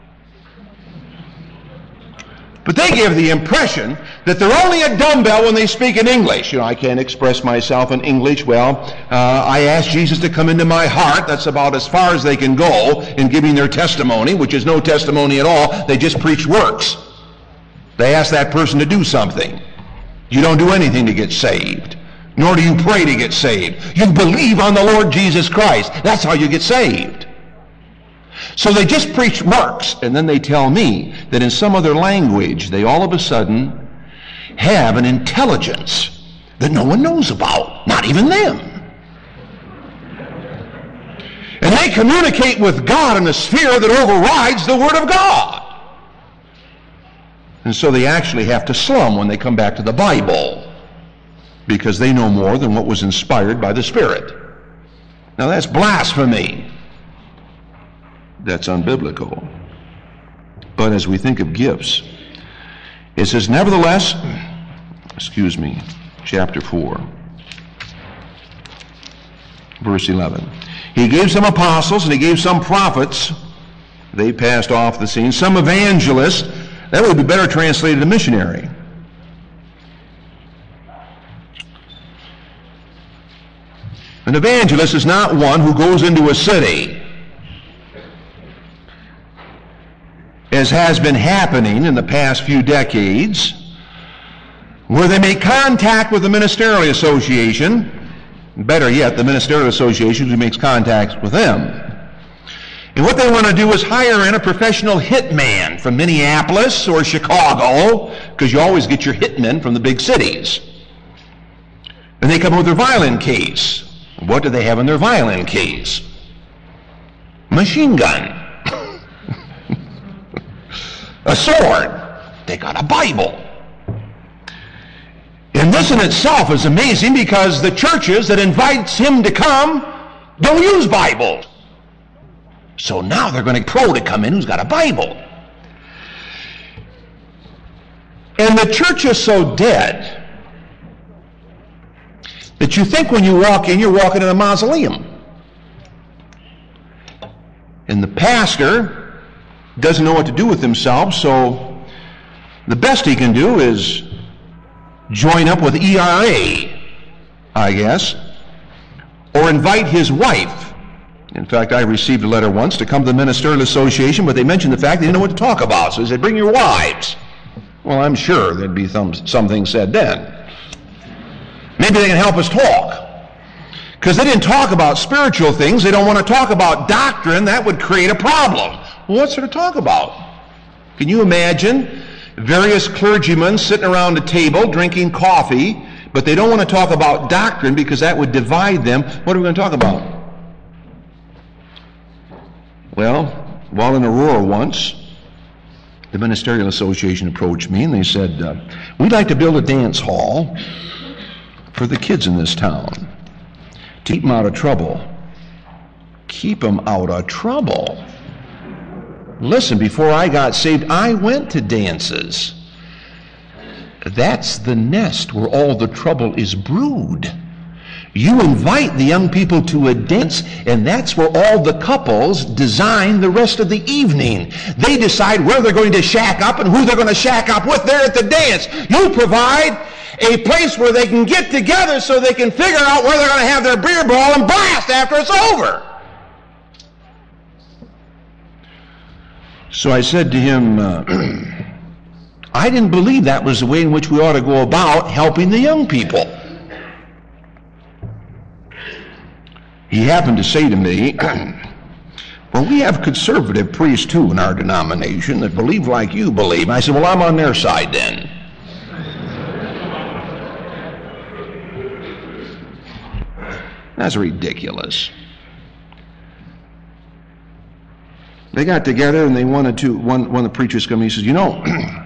S1: But they give the impression that they're only a dumbbell when they speak in English. You know, I can't express myself in English. Well, I asked Jesus to come into my heart. That's about as far as they can go in giving their testimony, which is no testimony at all. They just preach works. They ask that person to do something. You don't do anything to get saved, nor do you pray to get saved. You believe on the Lord Jesus Christ. That's how you get saved. So they just preach works, and then they tell me that in some other language they all of a sudden have an intelligence that no one knows about, not even them. And they communicate with God in a sphere that overrides the Word of God. And so they actually have to slum when they come back to the Bible, because they know more than what was inspired by the Spirit. Now that's blasphemy. That's unbiblical. But as we think of gifts, it says, nevertheless, chapter 4, verse 11. He gave some apostles and he gave some prophets. They passed off the scene. Some evangelists. That would be better translated to missionary. An evangelist is not one who goes into a city, as has been happening in the past few decades,
S2: where they make contact with the Ministerial Association. Better yet, the Ministerial Association who makes contact with them. And what they want to do is hire in a professional hitman from Minneapolis or Chicago, because you always get your hitmen from the big cities. And they come with their violin case. What do they have in their violin case? Machine gun. A sword. They got a Bible. And this in itself is amazing, because the churches that invites him to come don't use Bibles. So now they're going to pro to come in who's got a Bible. And the church is so dead that you think when you walk in, you're walking in a mausoleum. And the pastor doesn't know what to do with himself, so the best he can do is join up with ERA, I guess, or invite his wife. In fact, I received a letter once to come to the Ministerial Association, but they mentioned the fact they didn't know what to talk about. So they said, bring your wives. Well, I'm sure there'd be something said then. Maybe they can help us talk. Because they didn't talk about spiritual things. They don't want to talk about doctrine. That would create a problem. Well, what's there to talk about? Can you imagine various clergymen sitting around a table drinking coffee, but they don't want to talk about doctrine because that would divide them? What are we going to talk about? Well, while in Aurora once, the Ministerial Association approached me and they said, we'd like to build a dance hall for the kids in this town to keep them out of trouble. Keep them out of trouble. Listen, before I got saved, I went to dances. That's the nest where all the trouble is brewed. You invite the young people to a dance, and that's where all the couples design the rest of the evening. They decide where they're going to shack up and who they're going to shack up with there at the dance. You provide a place where they can get together so they can figure out where they're going to have their beer ball and blast after it's over. So I said to him, I didn't believe that was the way in which we ought to go about helping the young people. He happened to say to me, well, we have conservative priests too in our denomination that believe like you believe. I said, well, I'm on their side then. That's ridiculous. They got together and they wanted to, one of the preachers come, he says, you know,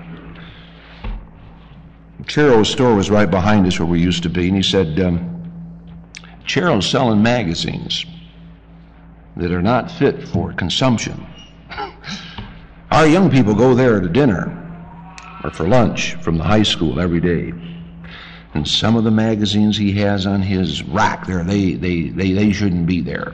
S2: Chero's store was right behind us where we used to be, and he said, Chero's selling magazines that are not fit for consumption. Our young people go there to dinner or for lunch from the high school every day. And some of the magazines he has on his rack there, they shouldn't be there.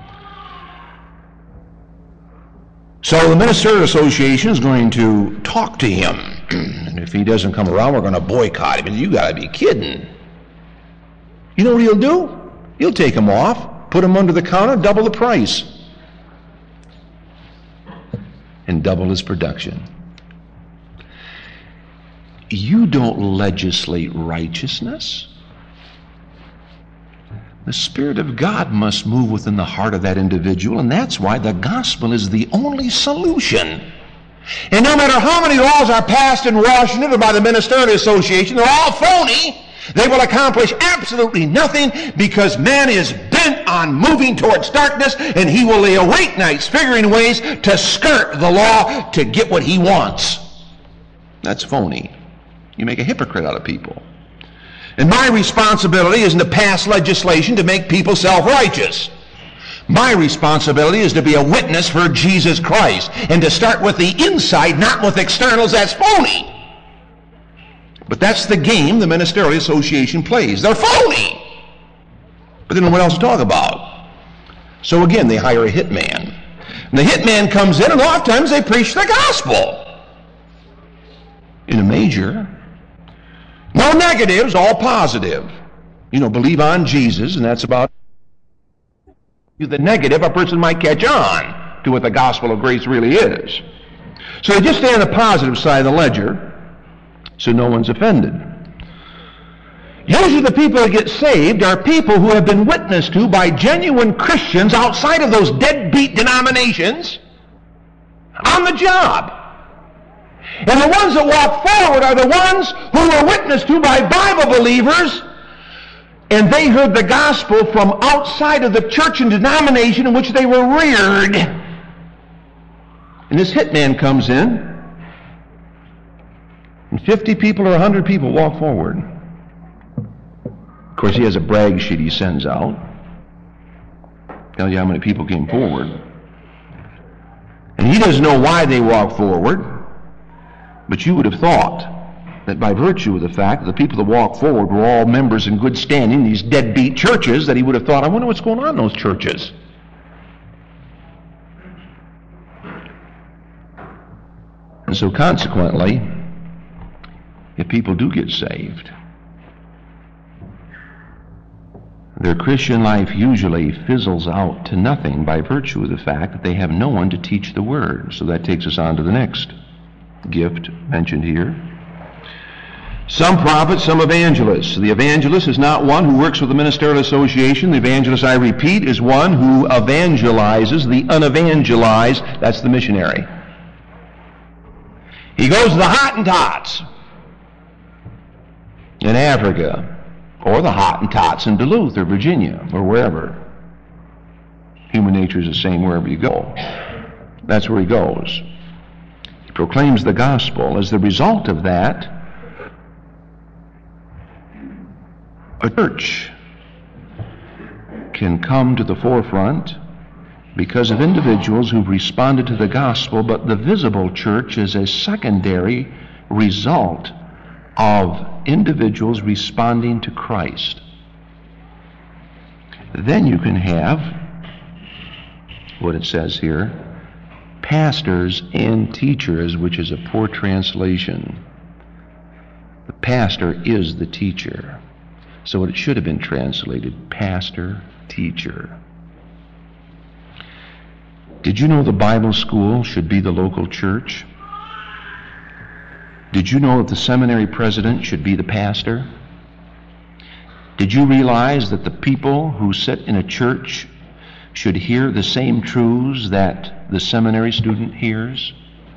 S2: So the Ministerial Association is going to talk to him. And if he doesn't come around, we're going to boycott him. And you got to be kidding. You know what he'll do? He'll take them off, put them under the counter, double the price, and double his production. You don't legislate righteousness. The Spirit of God must move within the heart of that individual, and that's why the gospel is the only solution. And no matter how many laws are passed in Washington or by the Ministerial Association, they're all phony. They will accomplish absolutely nothing because man is bent on moving towards darkness, and he will lay awake nights figuring ways to skirt the law to get what he wants. That's phony. You make a hypocrite out of people. And my responsibility isn't to pass legislation to make people self-righteous. My responsibility is to be a witness for Jesus Christ and to start with the inside, not with externals. That's phony. But that's the game the Ministerial Association plays. They're phony. But they don't know what else to talk about. So again, they hire a hitman. And the hitman comes in, and oftentimes they preach the gospel. In a major. No negatives, all positive. You know, believe on Jesus, and that's about the negative. A person might catch on to what the gospel of grace really is. So they just stay on the positive side of the ledger, so no one's offended. Usually the people that get saved are people who have been witnessed to by genuine Christians outside of those deadbeat denominations on the job. And the ones that walk forward are the ones who were witnessed to by Bible believers, and they heard the gospel from outside of the church and denomination in which they were reared. And this hitman comes in, and 50 people or 100 people walk forward. Of course, he has a brag sheet he sends out. Tell you how many people came forward. And he doesn't know why they walk forward, but you would have thought that by virtue of the fact that the people that walked forward were all members in good standing in these deadbeat churches, that he would have thought, I wonder what's going on in those churches. And so consequently, if people do get saved, their Christian life usually fizzles out to nothing by virtue of the fact that they have no one to teach the Word. So that takes us on to the next gift mentioned here. Some prophets, some evangelists. The evangelist is not one who works with the ministerial association. The evangelist, I repeat, is one who evangelizes the unevangelized. That's the missionary. He goes to the Hottentots in Africa, or the Hottentots in Duluth or Virginia or wherever. Human nature is the same wherever you go. That's where he goes. He proclaims the gospel. As the result of that, a church can come to the forefront because of individuals who've responded to the gospel, but the visible church is a secondary result of individuals responding to Christ. Then you can have what it says here, pastors and teachers, which is a poor translation. The pastor is the teacher. So it should have been translated pastor, teacher. Did you know the Bible school should be the local church? Did you know that the seminary president should be the pastor? Did you realize that the people who sit in a church should hear the same truths that the seminary student hears?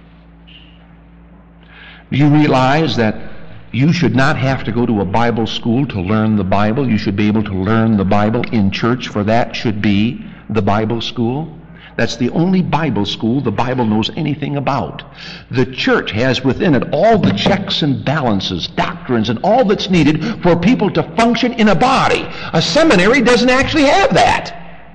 S2: Do you realize that you should not have to go to a Bible school to learn the Bible? You should be able to learn the Bible in church, for that should be the Bible school. That's the only Bible school the Bible knows anything about. The church has within it all the checks and balances, doctrines, and all that's needed for people to function in a body. A seminary doesn't actually have that.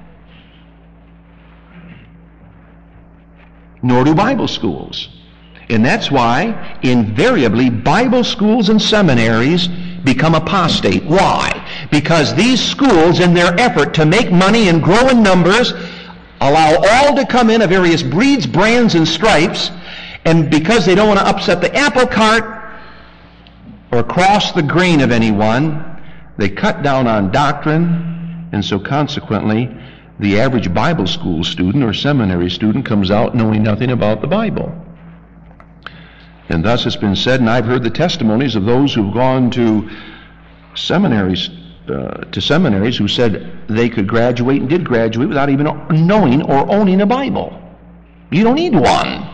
S2: Nor do Bible schools. And that's why, invariably, Bible schools and seminaries become apostate. Why? Because these schools, in their effort to make money and grow in numbers, allow all to come in of various breeds, brands, and stripes, and because they don't want to upset the apple cart or cross the grain of anyone, they cut down on doctrine, and so consequently, the average Bible school student or seminary student comes out knowing nothing about the Bible. And thus it's been said, and I've heard the testimonies of those who've gone to seminaries who said they could graduate and did graduate without even knowing or owning a Bible. You don't need one.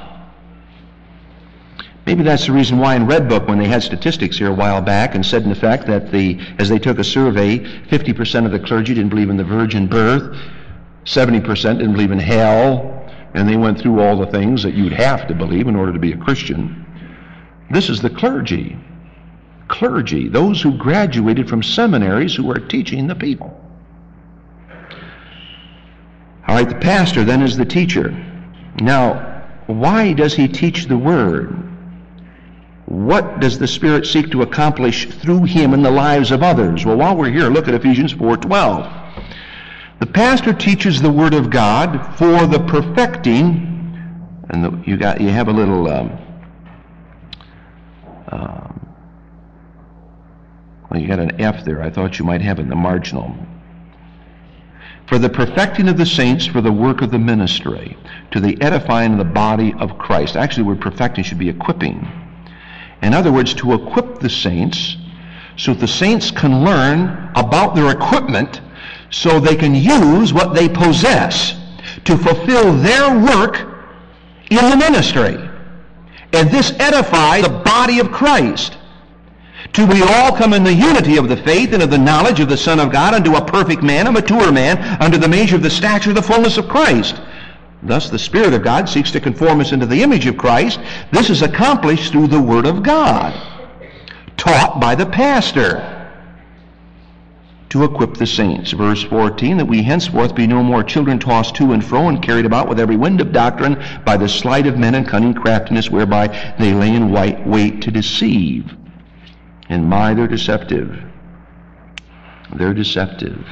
S2: Maybe that's the reason why in Red Book, when they had statistics here a while back and said in effect that as they took a survey, 50% of the clergy didn't believe in the virgin birth, 70% didn't believe in hell, and they went through all the things that you'd have to believe in order to be a Christian. This is the clergy. Clergy, those who graduated from seminaries who are teaching the people. All right, the pastor then is the teacher. Now, why does he teach the Word? What does the Spirit seek to accomplish through him in the lives of others? Well, while we're here, look at Ephesians 4:12. The pastor teaches the Word of God for the perfecting, and you have a little well, you got an F there. I thought you might have it in the marginal. For the perfecting of the saints, for the work of the ministry, to the edifying of the body of Christ. Actually, the word perfecting should be equipping. In other words, to equip the saints so that the saints can learn about their equipment so they can use what they possess to fulfill their work in the ministry. And this edifies the body of Christ, till we all come in the unity of the faith and of the knowledge of the Son of God, unto a perfect man, a mature man, unto the measure of the stature of the fullness of Christ. Thus the Spirit of God seeks to conform us into the image of Christ. This is accomplished through the Word of God, taught by the pastor, to equip the saints. Verse 14, that we henceforth be no more children tossed to and fro and carried about with every wind of doctrine by the sleight of men and cunning craftiness, whereby they lay in wait to deceive. And my, they're deceptive. They're deceptive.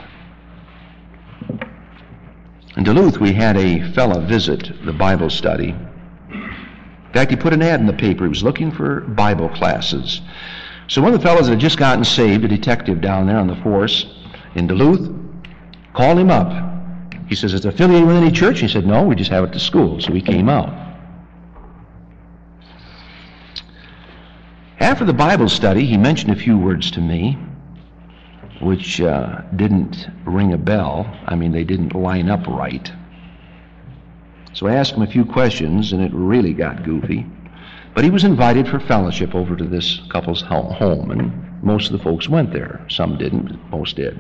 S2: In Duluth, we had a fellow visit the Bible study. In fact, he put an ad in the paper. He was looking for Bible classes. So one of the fellows that had just gotten saved, a detective down there on the force in Duluth, called him up. He says, "It's affiliated with any church?" He said, "No, we just have it to school." So he came out. After the Bible study, he mentioned a few words to me, which didn't ring a bell. I mean, they didn't line up right. So I asked him a few questions, and it really got goofy. But he was invited for fellowship over to this couple's home, and most of the folks went there. Some didn't, but most did.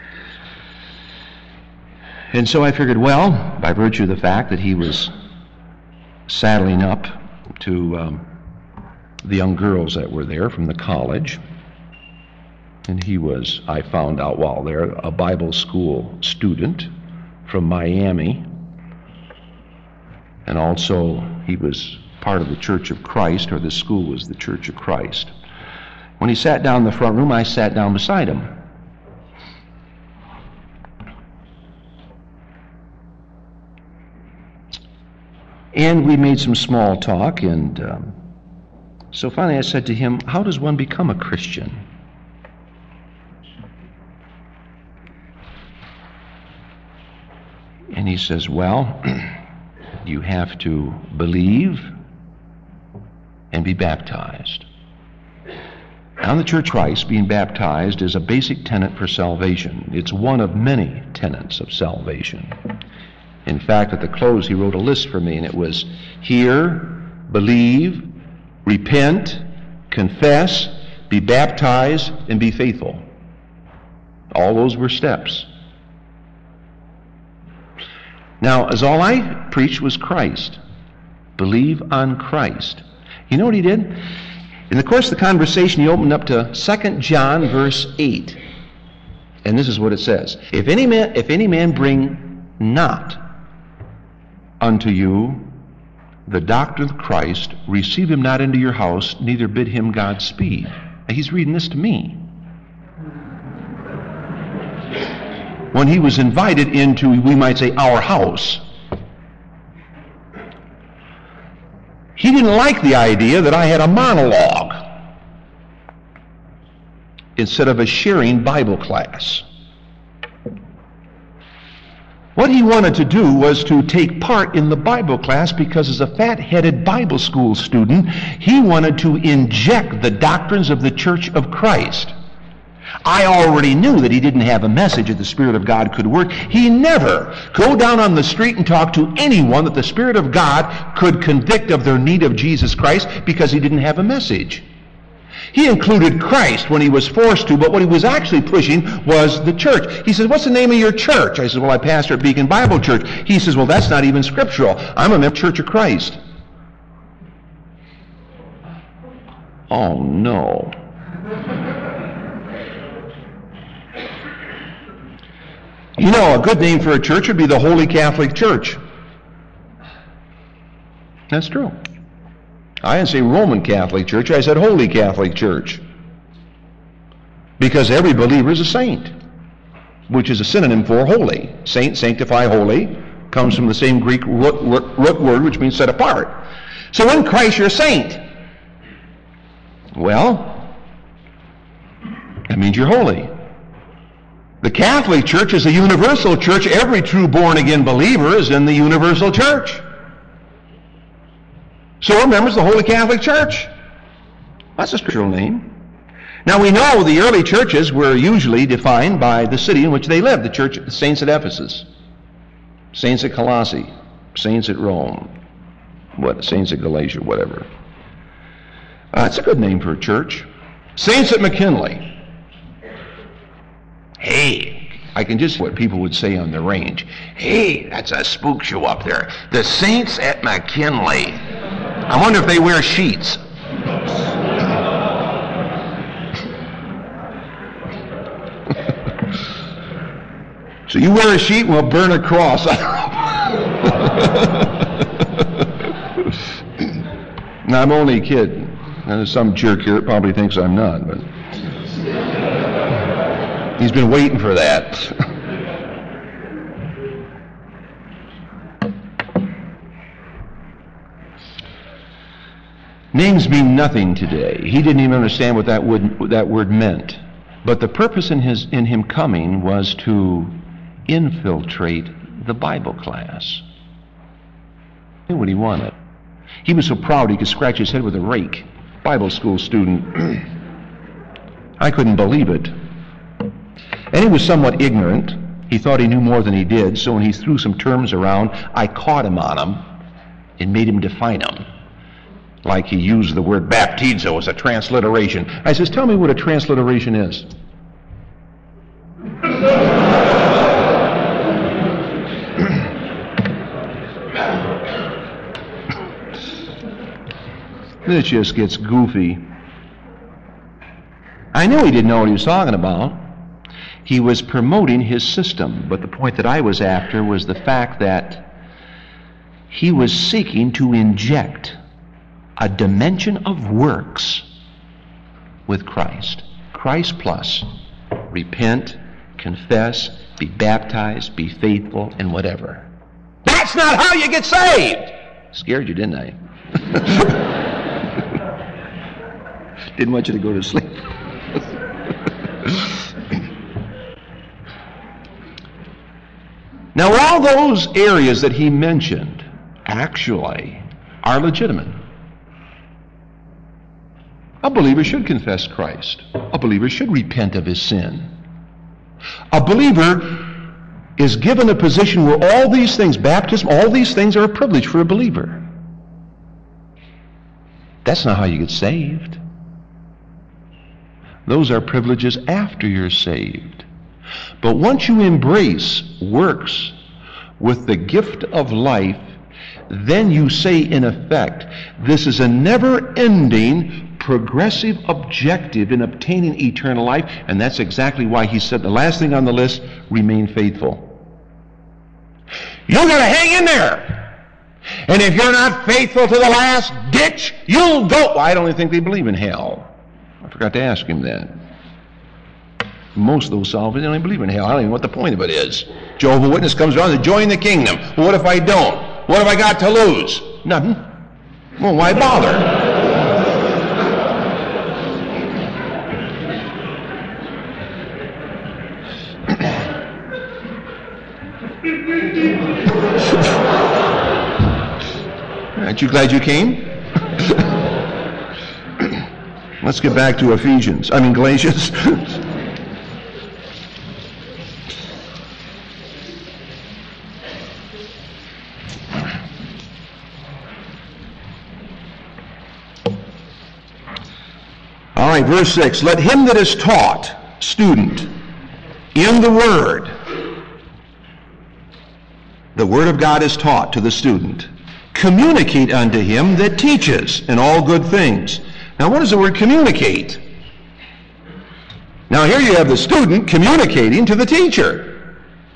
S2: And so I figured, well, by virtue of the fact that he was saddling up to the young girls that were there from the college, and he was, I found out while there, a Bible school student from Miami, and also he was part of the Church of Christ, or the school was the Church of Christ. When he sat down in the front room, I sat down beside him. And we made some small talk, and so finally I said to him, "How does one become a Christian?" And he says, "Well, you have to believe and be baptized." Now in the Church of Christ, being baptized is a basic tenet for salvation. It's one of many tenets of salvation. In fact, at the close, he wrote a list for me, and it was hear, believe, repent, confess, be baptized, and be faithful. All those were steps. Now, as all I preached was Christ, believe on Christ. You know what he did? In the course of the conversation, he opened up to 2 John verse 8. And this is what it says. If any man bring not unto you the doctrine of Christ, receive him not into your house, neither bid him Godspeed. Now, he's reading this to me. When he was invited into, we might say, our house, he didn't like the idea that I had a monologue instead of a sharing Bible class. What he wanted to do was to take part in the Bible class because as a fat-headed Bible school student, he wanted to inject the doctrines of the Church of Christ. I already knew that he didn't have a message that the Spirit of God could work. He never go down on the street and talk to anyone that the Spirit of God could convict of their need of Jesus Christ because he didn't have a message. He included Christ when he was forced to, but what he was actually pushing was the church. He says, "What's the name of your church?" I said, "Well, I pastor at Beacon Bible Church." He says, "Well, that's not even scriptural. I'm a member of the Church of Christ." Oh, no. You know, a good name for a church would be the Holy Catholic Church. That's true. I didn't say Roman Catholic Church, I said Holy Catholic Church. Because every believer is a saint, which is a synonym for holy. Saint, sanctify, holy, comes from the same Greek root word, which means set apart. So in Christ you're a saint. Well, that means you're holy. The Catholic Church is a universal church. Every true born-again believer is in the universal church. So we're members of the Holy Catholic Church. That's a scriptural name. Now we know the early churches were usually defined by the city in which they lived. The church, the saints at Ephesus, saints at Colossae, saints at Rome, saints at Galatia, whatever. It's a good name for a church. Saints at McKinley. Hey, I can just what people would say on the range. Hey, that's a spook show up there. The Saints at McKinley. I wonder if they wear sheets. So you wear a sheet and we'll burn a cross. Now, I'm only kidding. And there's some jerk here that probably thinks I'm not, but he's been waiting for that. Names mean nothing today. He didn't even understand what that word meant. But the purpose in him coming was to infiltrate the Bible class. He knew what he wanted. He was so proud he could scratch his head with a rake. Bible school student. I couldn't believe it. And he was somewhat ignorant. He thought he knew more than he did, so when he threw some terms around, I caught him on them and made him define them. Like he used the word baptizo as a transliteration. I says, tell me what a transliteration is. This just gets goofy. I knew he didn't know what he was talking about. He was promoting his system, but the point that I was after was the fact that he was seeking to inject a dimension of works with Christ. Christ plus. Repent, confess, be baptized, be faithful, and whatever. That's not how you get saved! Scared you, didn't I? Didn't want you to go to sleep. Now, all those areas that he mentioned actually are legitimate. A believer should confess Christ. A believer should repent of his sin. A believer is given a position where all these things, baptism, all these things are a privilege for a believer. That's not how you get saved. Those are privileges after you're saved. But once you embrace works with the gift of life, then you say, in effect, this is a never-ending, progressive objective in obtaining eternal life, and that's exactly why he said the last thing on the list, remain faithful. You're going to hang in there. And if you're not faithful to the last ditch, you'll go. Well, I don't even think they believe in hell. I forgot to ask him that. Most of those salvation, they don't even believe in hell. I don't even know what the point of it is. Jehovah's Witness comes around to join the kingdom. Well, what if I don't? What have I got to lose? Nothing. Well, why bother? Aren't you glad you came? Let's get back to Galatians. All right, verse 6. Let him that is taught, student, in the Word of God is taught to the student, communicate unto him that teaches in all good things. Now, what does the word communicate? Now, here you have the student communicating to the teacher.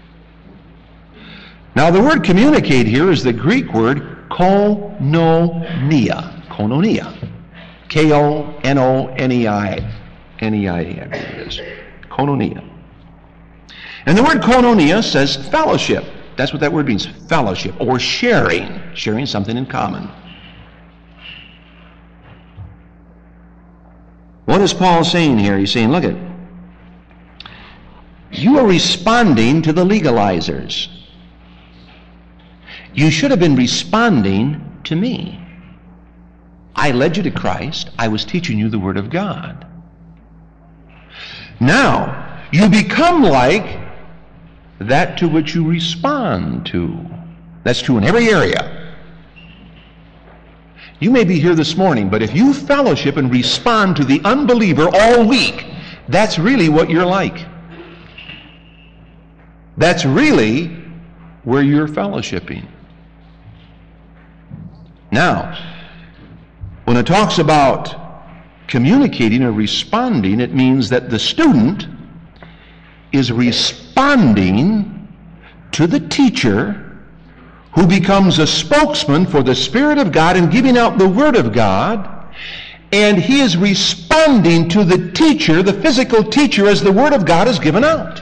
S2: Now, the word communicate here is the Greek word koinonia. Koinonia. K-O-N-O-N-E-I. N-E-I-A, I believe it is. Koinonia. And the word koinonia says fellowship. That's what that word means, fellowship, or sharing something in common. What is Paul saying here? He's saying, look you are responding to the legalizers. You should have been responding to me. I led you to Christ. I was teaching you the Word of God. Now, you become like that to which you respond to. That's true in every area. You may be here this morning, but if you fellowship and respond to the unbeliever all week, that's really what you're like. That's really where you're fellowshipping. Now, when it talks about communicating or responding, it means that the student is responding to the teacher, who becomes a spokesman for the Spirit of God and giving out the Word of God, and he is responding to the teacher, the physical teacher, as the Word of God is given out.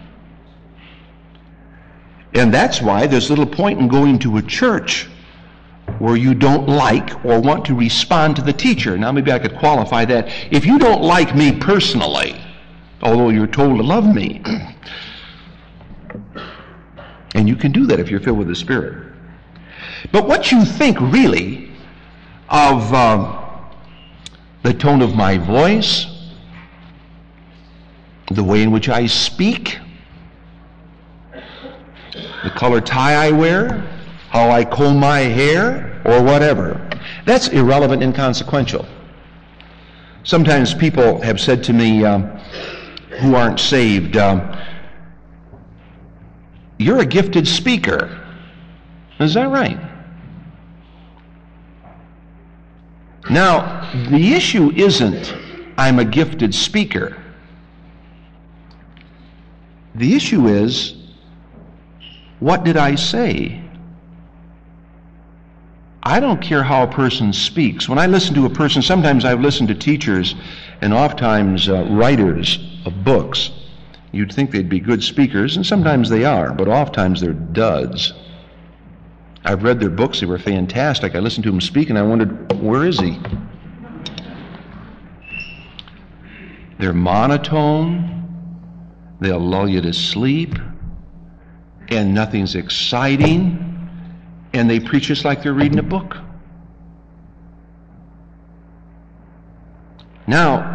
S2: And that's why there's little point in going to a church where you don't like or want to respond to the teacher. Now, maybe I could qualify that. If you don't like me personally, although you're told to love me, and you can do that if you're filled with the Spirit. But what you think really of the tone of my voice, the way in which I speak, the color tie I wear, how I comb my hair, or whatever, that's irrelevant and inconsequential. Sometimes people have said to me who aren't saved, you're a gifted speaker. Is that right? Now, the issue isn't I'm a gifted speaker. The issue is, what did I say? I don't care how a person speaks. When I listen to a person, sometimes I've listened to teachers and oftentimes writers of books. You'd think they'd be good speakers, and sometimes they are, but oftentimes they're duds. I've read their books, they were fantastic. I listened to them speak and I wondered, where is he? They're monotone, they'll lull you to sleep, and nothing's exciting, and they preach just like they're reading a book. Now,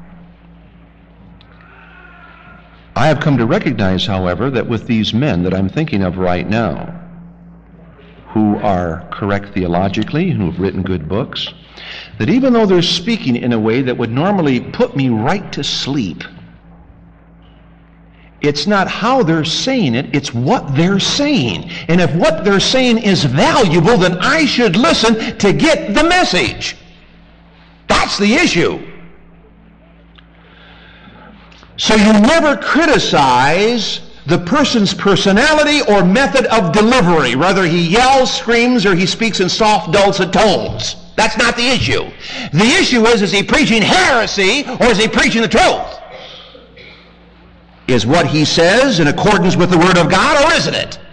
S2: I have come to recognize, however, that with these men that I'm thinking of right now, who are correct theologically, who have written good books, that even though they're speaking in a way that would normally put me right to sleep, it's not how they're saying it, it's what they're saying. And if what they're saying is valuable, then I should listen to get the message. That's the issue. So you never criticize the person's personality or method of delivery, whether he yells, screams, or he speaks in soft, dulcet tones. That's not the issue. The issue is he preaching heresy or is he preaching the truth? Is what he says in accordance with the Word of God, or isn't it?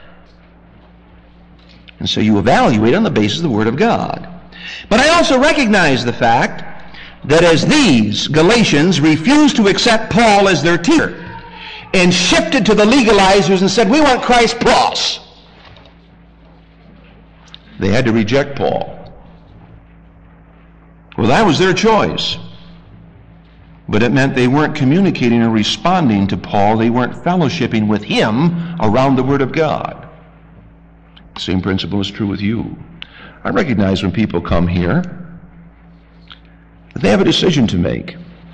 S2: And so you evaluate on the basis of the Word of God. But I also recognize the fact that as these Galatians refused to accept Paul as their teacher and shifted to the legalizers and said, we want Christ plus, they had to reject Paul. Well, that was their choice. But it meant they weren't communicating or responding to Paul. They weren't fellowshipping with him around the Word of God. The same principle is true with you. I recognize when people come here that they have a decision to make,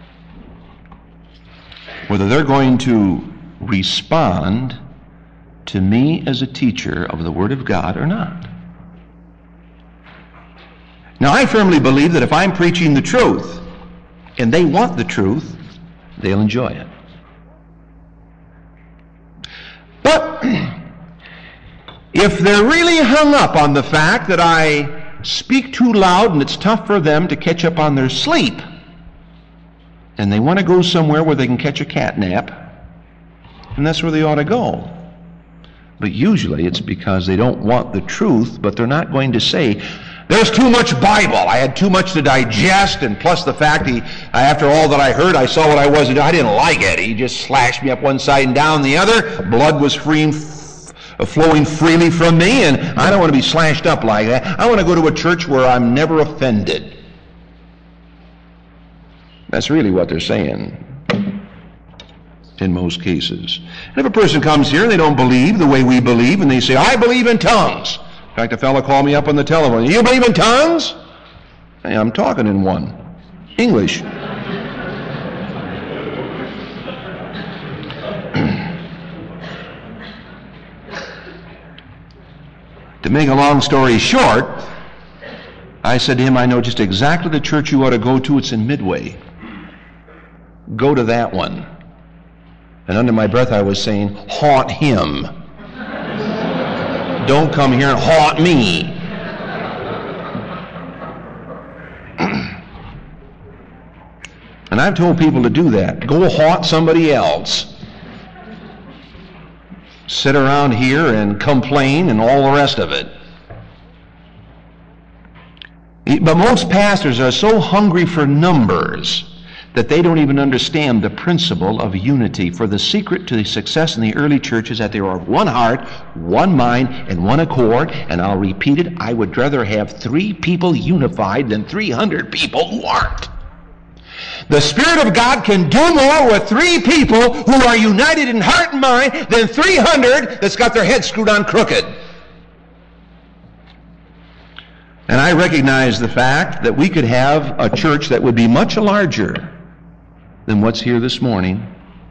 S2: whether they're going to respond to me as a teacher of the Word of God or not. Now, I firmly believe that if I'm preaching the truth, and they want the truth, they'll enjoy it. But if they're really hung up on the fact that I speak too loud and it's tough for them to catch up on their sleep, and they want to go somewhere where they can catch a cat nap, and that's where they ought to go. But usually it's because they don't want the truth, but they're not going to say, there's too much Bible. I had too much to digest, and plus the fact after all that I heard, I saw what I was. I didn't like it. He just slashed me up one side and down the other. Blood was flowing freely from me, and I don't want to be slashed up like that. I want to go to a church where I'm never offended. That's really what they're saying. in most cases. And if a person comes here and they don't believe the way we believe, and they say, I believe in tongues. In fact, a fellow called me up on the telephone. You believe in tongues? Hey, I'm talking in one. English. To make a long story short, I said to him, I know just exactly the church you ought to go to. It's in Midway. Go to that one. And under my breath I was saying, haunt him. Don't come here and haunt me. And I've told people to do that. Go haunt somebody else. Sit around here and complain and all the rest of it. But most pastors are so hungry for numbers that they don't even understand the principle of unity. For the secret to the success in the early church is that they are of one heart, one mind, and one accord. And I'll repeat it, I would rather have 3 people unified than 300 people who aren't. The Spirit of God can do more with 3 people who are united in heart and mind than 300 that's got their heads screwed on crooked. And I recognize the fact that we could have a church that would be much larger than what's here this morning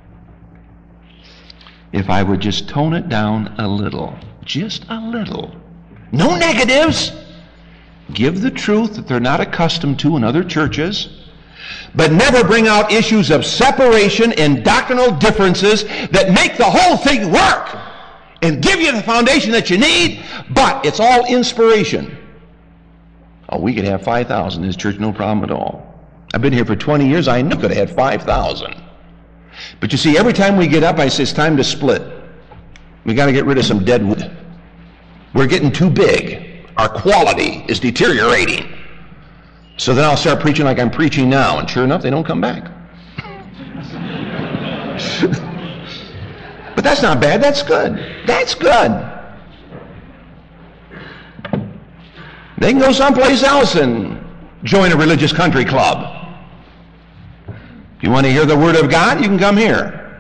S2: if I would just tone it down a little. Just a little. No negatives. Give the truth that they're not accustomed to in other churches, but never bring out issues of separation and doctrinal differences that make the whole thing work and give you the foundation that you need, but it's all inspiration. Oh, we could have 5,000 in this church, no problem at all. I've been here for 20 years. I knew I could have had 5,000. But you see, every time we get up, I say, it's time to split. We got to get rid of some dead wood. We're getting too big. Our quality is deteriorating. So then I'll start preaching like I'm preaching now, and sure enough, they don't come back. But that's not bad. That's good. That's good. They can go someplace else and join a religious country club. If you want to hear the Word of God, you can come here.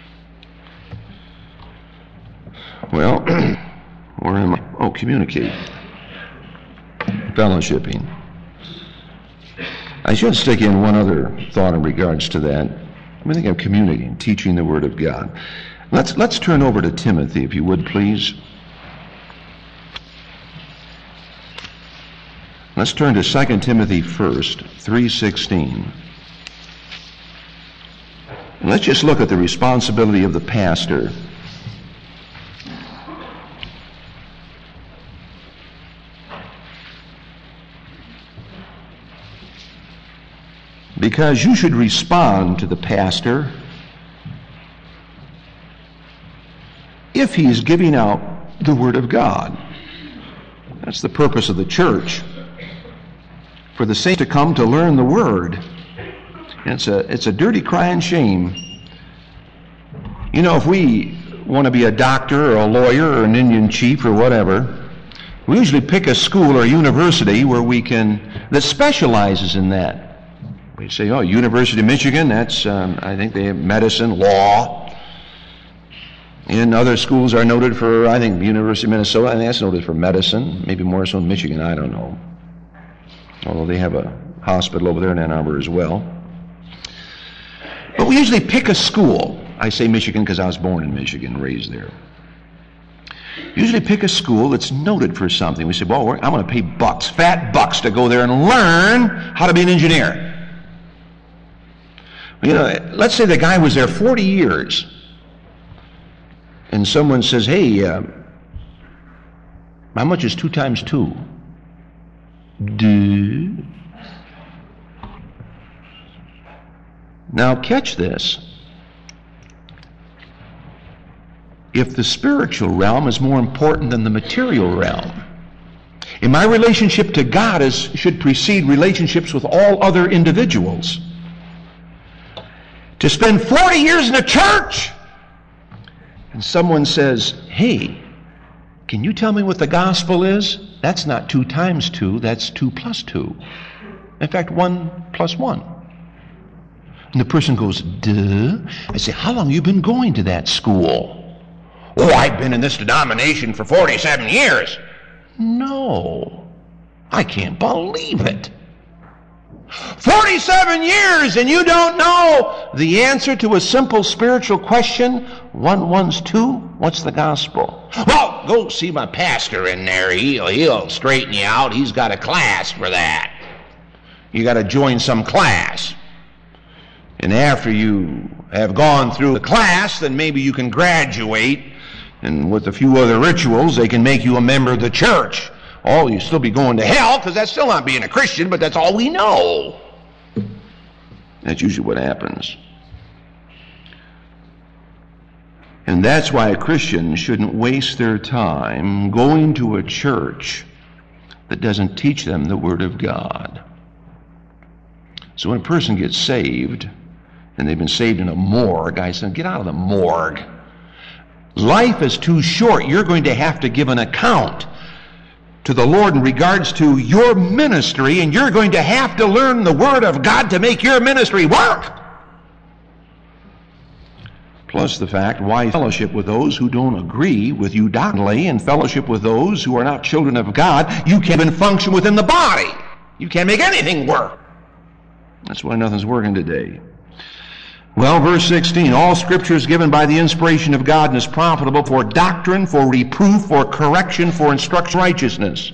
S2: Well, where am I? Oh, communicate. Fellowshipping. I should stick in one other thought in regards to that. I think I'm communicating, teaching the Word of God. Let's turn over to Timothy, if you would, please. Let's turn to 2 Timothy first, 3:16. And let's just look at the responsibility of the pastor. Because you should respond to the pastor if he is giving out the Word of God. That's the purpose of the church. For the saints to come to learn the Word. And it's a dirty crying shame. You know, if we want to be a doctor or a lawyer or an Indian chief or whatever, we usually pick a school or university that specializes in that. We say, oh, University of Michigan, that's, I think they have medicine, law. And other schools are noted for, I think, University of Minnesota, I think that's noted for medicine, maybe more so in Michigan, I don't know. Although they have a hospital over there in Ann Arbor as well. But we usually pick a school. I say Michigan because I was born in Michigan, raised there. Usually pick a school that's noted for something. We say, well, I'm going to pay bucks, fat bucks, to go there and learn how to be an engineer. You know, let's say the guy was there 40 years, and someone says, hey, how much is 2 times 2? Now catch this. If the spiritual realm is more important than the material realm, and my relationship to God should precede relationships with all other individuals. To spend 40 years in a church, and someone says, hey, can you tell me what the gospel is? That's not 2 times 2, that's 2 plus 2. In fact, 1 plus 1. And the person goes, duh. I say, how long have you been going to that school? Oh, I've been in this denomination for 47 years. No, I can't believe it. 47 years and you don't know the answer to a simple spiritual question? 1 1's 2? What's the gospel? Well, go see my pastor in there. He'll straighten you out. He's got a class for that. You got to join some class. And after you have gone through the class, then maybe you can graduate. And with a few other rituals, they can make you a member of the church. Oh, you'll still be going to hell because that's still not being a Christian, but that's all we know. That's usually what happens. And that's why a Christian shouldn't waste their time going to a church that doesn't teach them the Word of God. So when a person gets saved, and they've been saved in a morgue, I said, get out of the morgue. Life is too short. You're going to have to give an account to the Lord in regards to your ministry, and you're going to have to learn the Word of God to make your ministry work. Plus the fact, why fellowship with those who don't agree with you doctrinally, and fellowship with those who are not children of God? You can't even function within the body. You can't make anything work. That's why nothing's working today. Well, verse 16, all Scripture is given by the inspiration of God and is profitable for doctrine, for reproof, for correction, for instruction in righteousness.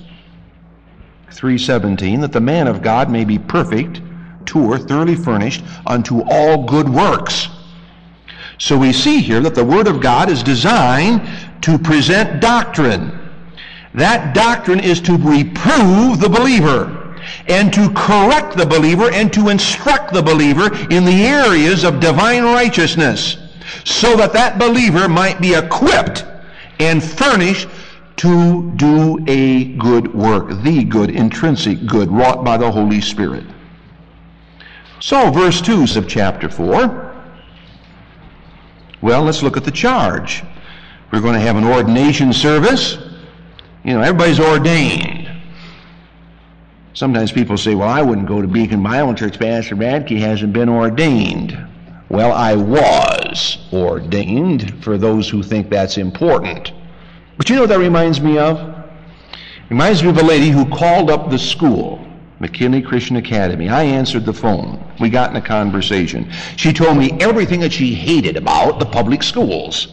S2: 3:17, that the man of God may be perfect, mature, thoroughly furnished unto all good works. So we see here that the Word of God is designed to present doctrine. That doctrine is to reprove the believer, and to correct the believer, and to instruct the believer in the areas of divine righteousness, so that that believer might be equipped and furnished to do a good work, the good, intrinsic good, wrought by the Holy Spirit. So, verse 2 of chapter 4, well, let's look at the charge. We're going to have an ordination service. You know, everybody's ordained. Sometimes people say, well, I wouldn't go to Beacon Bible Church. Pastor Radke hasn't been ordained. Well, I was ordained, for those who think that's important. But you know what that reminds me of? It reminds me of a lady who called up the school, McKinley Christian Academy. I answered the phone. We got in a conversation. She told me everything that she hated about the public schools,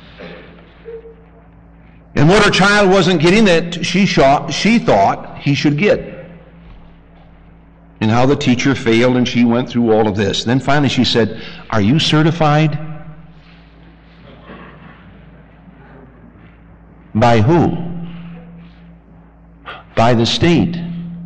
S2: and what her child wasn't getting that she thought he should get, and how the teacher failed, and she went through all of this. Then finally she said, are you certified? By who? By the state.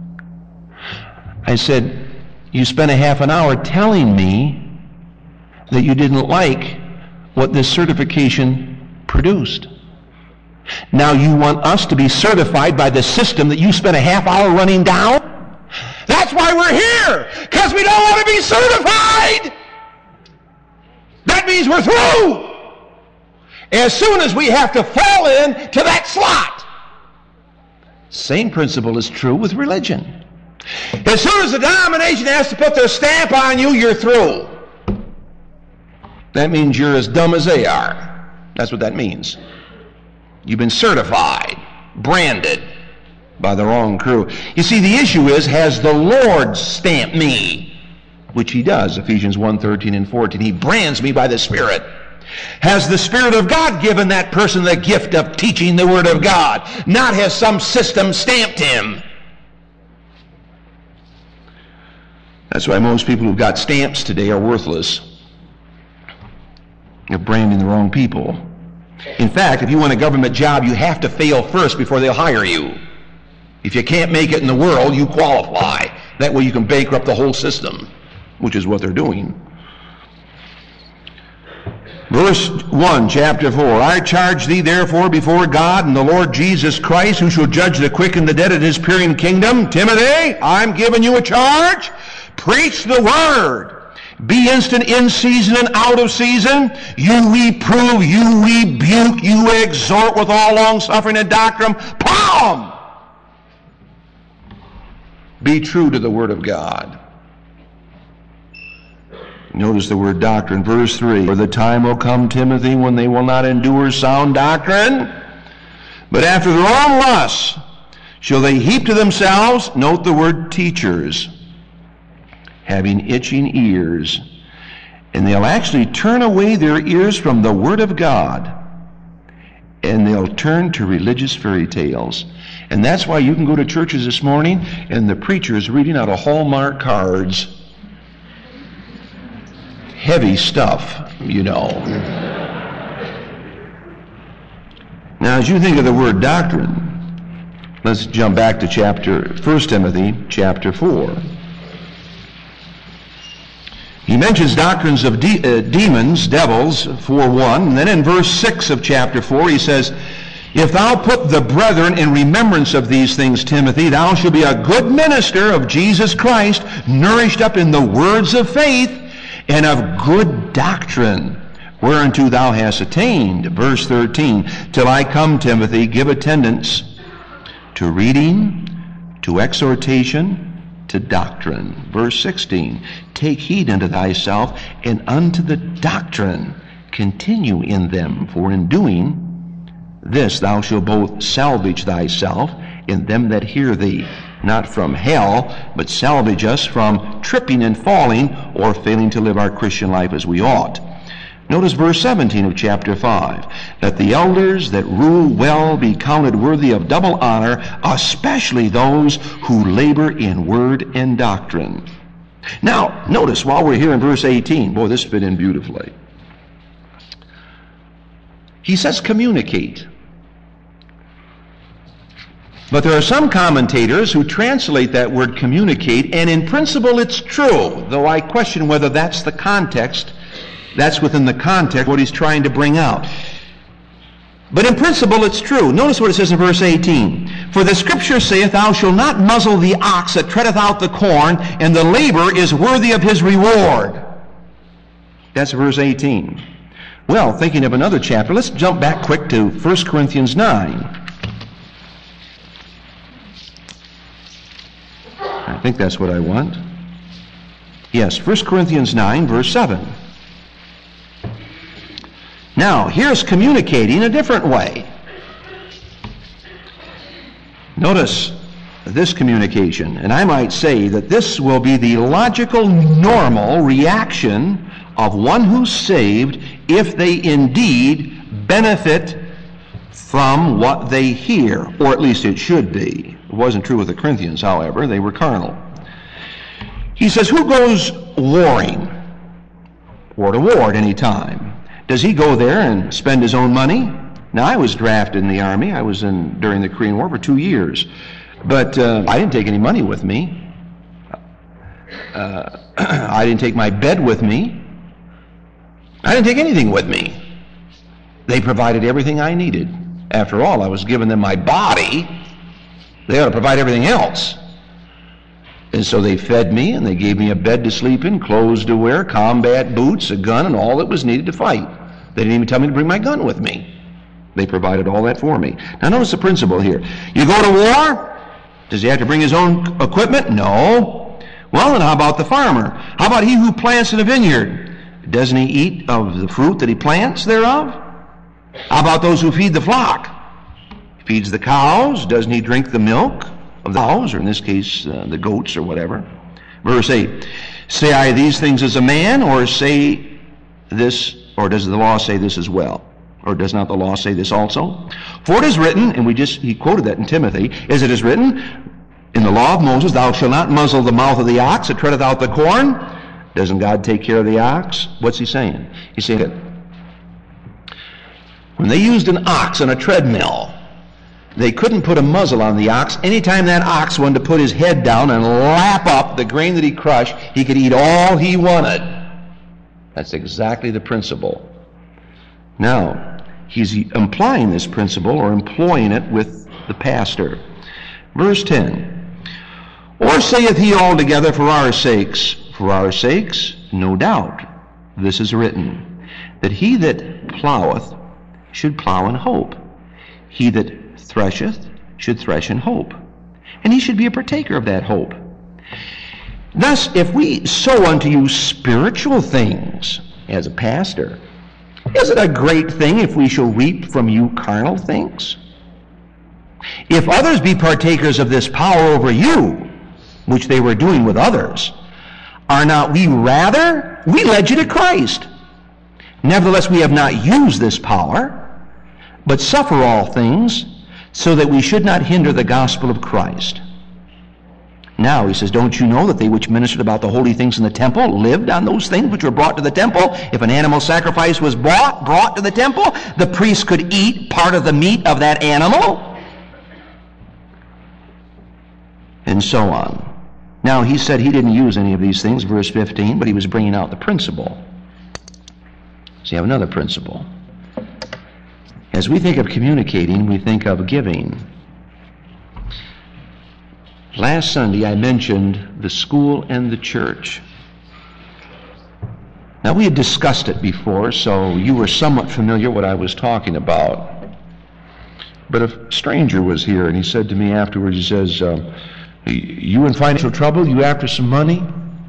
S2: I said, you spent a half an hour telling me that you didn't like what this certification produced. Now you want us to be certified by the system that you spent a half hour running down? That's why we're here, because we don't want to be certified. That means we're through. As soon as we have to fall into that slot. Same principle is true with religion. As soon as the denomination has to put their stamp on you, you're through. That means you're as dumb as they are. That's what that means. You've been certified, branded by the wrong crew. You see, the issue is, has the Lord stamped me? Which he does, Ephesians 1:13 and 14. He brands me by the Spirit. Has the Spirit of God given that person the gift of teaching the Word of God? Not has some system stamped him. That's why most people who've got stamps today are worthless. You're branding the wrong people. In fact, if you want a government job, you have to fail first before they'll hire you. If you can't make it in the world, you qualify. That way you can bankrupt the whole system, which is what they're doing. Verse 1, chapter 4, I charge thee therefore before God and the Lord Jesus Christ, who shall judge the quick and the dead at his appearing kingdom. Timothy, I'm giving you a charge. Preach the word. Be instant in season and out of season. You reprove, you rebuke, you exhort with all long-suffering and doctrine. Palm! Be true to the Word of God. Notice the word doctrine. Verse 3, for the time will come, Timothy, when they will not endure sound doctrine, but after their own lusts shall they heap to themselves, note the word teachers, having itching ears. And they'll actually turn away their ears from the Word of God, and they'll turn to religious fairy tales. And that's why you can go to churches this morning and the preacher is reading out of Hallmark cards. Heavy stuff, you know. Now, as you think of the word doctrine, let's jump back to 1 Timothy chapter 4. He mentions doctrines of demons, devils, 4:1, and then in verse 6 of chapter 4 he says, if thou put the brethren in remembrance of these things, Timothy, thou shalt be a good minister of Jesus Christ, nourished up in the words of faith and of good doctrine, whereunto thou hast attained. Verse 13, till I come, Timothy, give attendance to reading, to exhortation, to doctrine. Verse 16, take heed unto thyself and unto the doctrine. Continue in them, for in doing this thou shalt both salvage thyself and them that hear thee, not from hell, but salvage us from tripping and falling or failing to live our Christian life as we ought. Notice verse 17 of chapter 5, that the elders that rule well be counted worthy of double honor, especially those who labor in word and doctrine. Now, notice while we're here in verse 18, boy, this fit in beautifully. He says communicate. But there are some commentators who translate that word communicate, and in principle it's true, though I question whether that's the context. That's within the context what he's trying to bring out. But in principle it's true. Notice what it says in verse 18. For the scripture saith, thou shalt not muzzle the ox that treadeth out the corn, and the labor is worthy of his reward. That's verse 18. Well, thinking of another chapter, let's jump back quick to 1 Corinthians 9. I think that's what I want. Yes, 1 Corinthians 9, verse 7. Now, here's communicating a different way. Notice this communication, and I might say that this will be the logical, normal reaction of one who's saved if they indeed benefit from what they hear, or at least it should be. It wasn't true with the Corinthians, however. They were carnal. He says, who goes warring? War to war at any time. Does he go there and spend his own money? Now, I was drafted in the Army. I was in during the Korean War for 2 years. But I didn't take any money with me. I didn't take my bed with me. I didn't take anything with me. They provided everything I needed. After all, I was giving them my body. They ought to provide everything else. And so they fed me, and they gave me a bed to sleep in, clothes to wear, combat boots, a gun, and all that was needed to fight. They didn't even tell me to bring my gun with me. They provided all that for me. Now notice the principle here. You go to war? Does he have to bring his own equipment? No. Well, then how about the farmer? How about he who plants in a vineyard? Doesn't he eat of the fruit that he plants thereof? How about those who feed the flock? He feeds the cows. Doesn't he drink the milk of the cows, or in this case, the goats or whatever? Verse 8, say I these things as a man, or say this, or does the law say this as well? Or does not the law say this also? For it is written, and he quoted that in Timothy, as it is written in the law of Moses, thou shalt not muzzle the mouth of the ox that treadeth out the corn. Doesn't God take care of the ox? What's he saying? He's saying that when they used an ox on a treadmill, they couldn't put a muzzle on the ox. Anytime that ox wanted to put his head down and lap up the grain that he crushed, he could eat all he wanted. That's exactly the principle. Now, he's implying this principle or employing it with the pastor. Verse 10, or saith he altogether for our sakes? For our sakes, no doubt, this is written, that he that ploweth should plow in hope. He that thresheth should thresh in hope. And he should be a partaker of that hope. Thus, if we sow unto you spiritual things as a pastor, is it a great thing if we shall reap from you carnal things? If others be partakers of this power over you, which they were doing with others, are not we rather? We led you to Christ. Nevertheless, we have not used this power, but suffer all things, so that we should not hinder the gospel of Christ. Now, he says, don't you know that they which ministered about the holy things in the temple lived on those things which were brought to the temple? If an animal sacrifice was brought to the temple, the priest could eat part of the meat of that animal, and so on. Now, he said he didn't use any of these things, verse 15, but he was bringing out the principle. So you have another principle. As we think of communicating, we think of giving. Last Sunday, I mentioned the school and the church. Now, we had discussed it before, so you were somewhat familiar what I was talking about. But a stranger was here, and he said to me afterwards, he says, you in financial trouble? You after some money?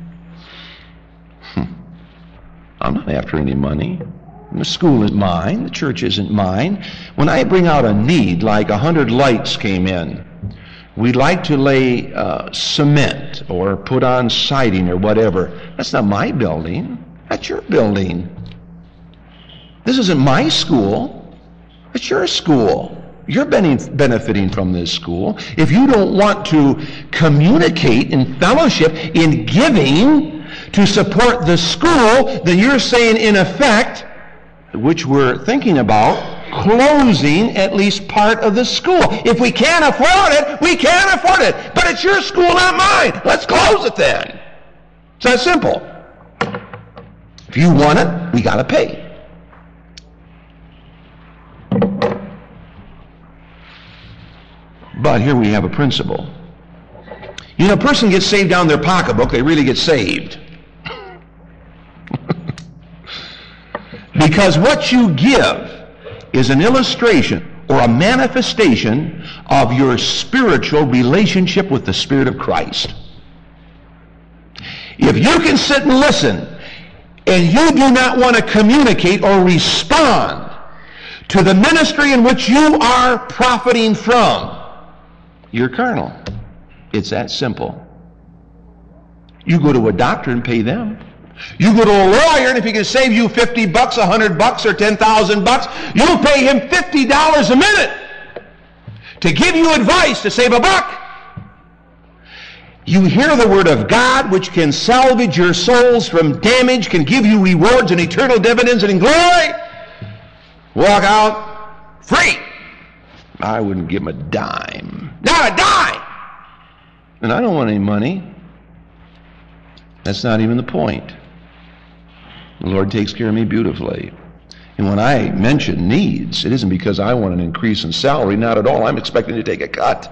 S2: I'm not after any money. The school isn't mine. The church isn't mine. When I bring out a need, like 100 lights came in, we'd like to lay cement or put on siding or whatever. That's not my building. That's your building. This isn't my school. It's your school. You're benefiting from this school. If you don't want to communicate in fellowship, in giving to support the school, then you're saying, in effect, which we're thinking about, closing at least part of the school. If we can't afford it, we can't afford it. But it's your school, not mine. Let's close it then. It's that simple. If you want it, we got to pay. But here we have a principle. You know, a person gets saved down their pocketbook, they really get saved. Because what you give is an illustration or a manifestation of your spiritual relationship with the Spirit of Christ. If you can sit and listen, and you do not want to communicate or respond to the ministry in which you are profiting from, you're carnal. It's that simple. You go to a doctor and pay them. You go to a lawyer, and if he can save you $50, $100, or $10,000, you'll pay him $50 a minute to give you advice to save a buck. You hear the word of God, which can salvage your souls from damage, can give you rewards and eternal dividends and in glory. Walk out free. I wouldn't give him a dime. Not a dime! And I don't want any money. That's not even the point. The Lord takes care of me beautifully. And when I mention needs, it isn't because I want an increase in salary. Not at all. I'm expecting to take a cut.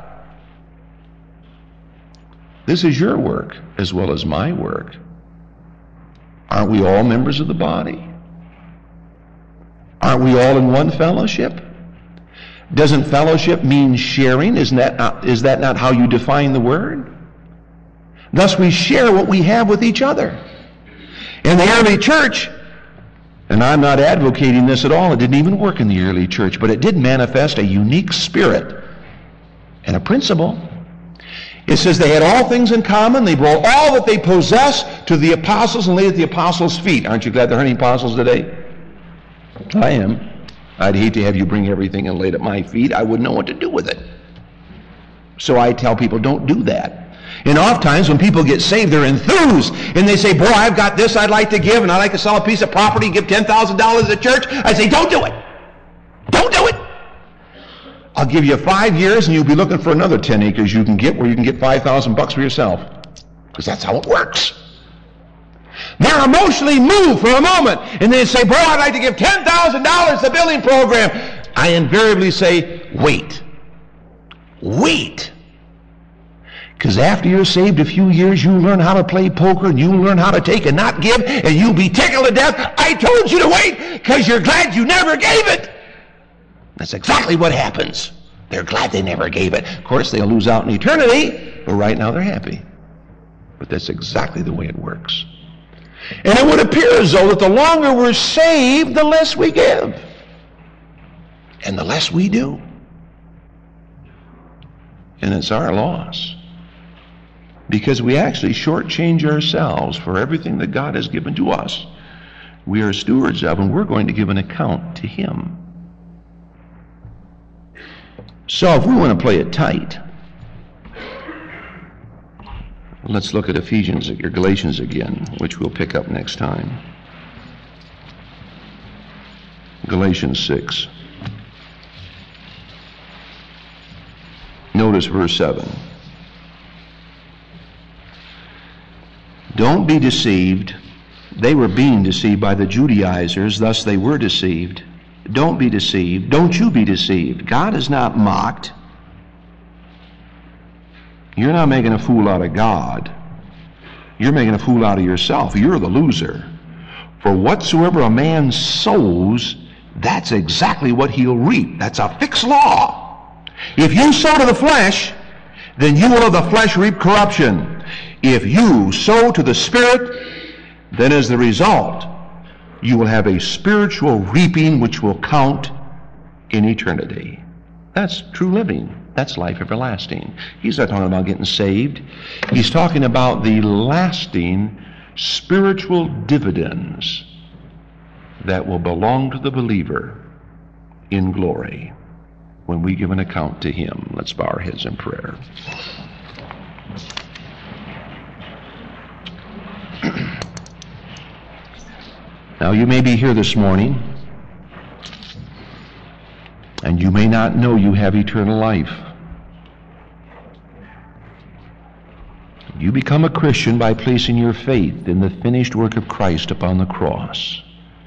S2: This is your work as well as my work. Aren't we all members of the body? Aren't we all in one fellowship? Doesn't fellowship mean sharing? Is that not how you define the word? Thus we share what we have with each other. In the early church, and I'm not advocating this at all, it didn't even work in the early church, but it did manifest a unique spirit and a principle. It says they had all things in common. They brought all that they possessed to the apostles and laid at the apostles' feet. Aren't you glad there are any apostles today? I am. I'd hate to have you bring everything and lay it at my feet. I wouldn't know what to do with it. So I tell people, don't do that. And oftentimes when people get saved, they're enthused. And they say, boy, I've got this I'd like to give, and I'd like to sell a piece of property, give $10,000 to the church. I say, don't do it. Don't do it. I'll give you 5 years, and you'll be looking for another 10 acres you can get where you can get $5,000 for yourself. Because that's how it works. They're emotionally moved for a moment, and they say, boy, I'd like to give $10,000 to the building program. I invariably say, wait. Wait. Because after you're saved a few years, you learn how to play poker, and you learn how to take and not give, and you'll be tickled to death. I told you to wait because you're glad you never gave it. That's exactly what happens. They're glad they never gave it. Of course, they'll lose out in eternity, but right now they're happy. But that's exactly the way it works. And it would appear as though that the longer we're saved, the less we give. And the less we do. And it's our loss. Because we actually shortchange ourselves for everything that God has given to us. We are stewards of, and we're going to give an account to Him. So if we want to play it tight, let's look at Galatians again, which we'll pick up next time. Galatians 6. Notice verse 7. Don't be deceived. They were being deceived by the Judaizers, thus they were deceived. Don't be deceived. Don't you be deceived. God is not mocked. You're not making a fool out of God. You're making a fool out of yourself. You're the loser. For whatsoever a man sows, that's exactly what he'll reap. That's a fixed law. If you sow to the flesh, then you will of the flesh reap corruption. If you sow to the Spirit, then as the result, you will have a spiritual reaping which will count in eternity. That's true living. That's life everlasting. He's not talking about getting saved. He's talking about the lasting spiritual dividends that will belong to the believer in glory when we give an account to Him. Let's bow our heads in prayer. Now, you may be here this morning, and you may not know you have eternal life. You become a Christian by placing your faith in the finished work of Christ upon the cross.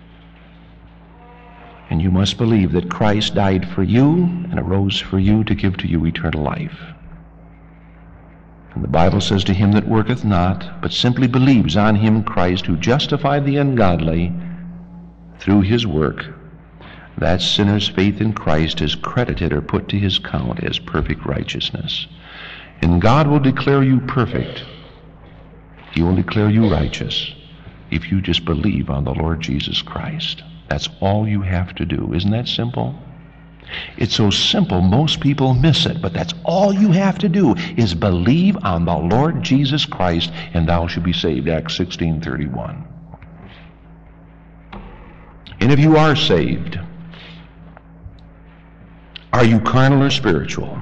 S2: And you must believe that Christ died for you and arose for you to give to you eternal life. And the Bible says, to him that worketh not, but simply believes on Him, Christ, who justified the ungodly through His work, that sinner's faith in Christ is credited or put to his account as perfect righteousness. And God will declare you perfect. He will declare you righteous if you just believe on the Lord Jesus Christ. That's all you have to do. Isn't that simple? It's so simple, most people miss it, but that's all you have to do is believe on the Lord Jesus Christ, and thou shalt be saved. Acts 16:31. And if you are saved, are you carnal or spiritual?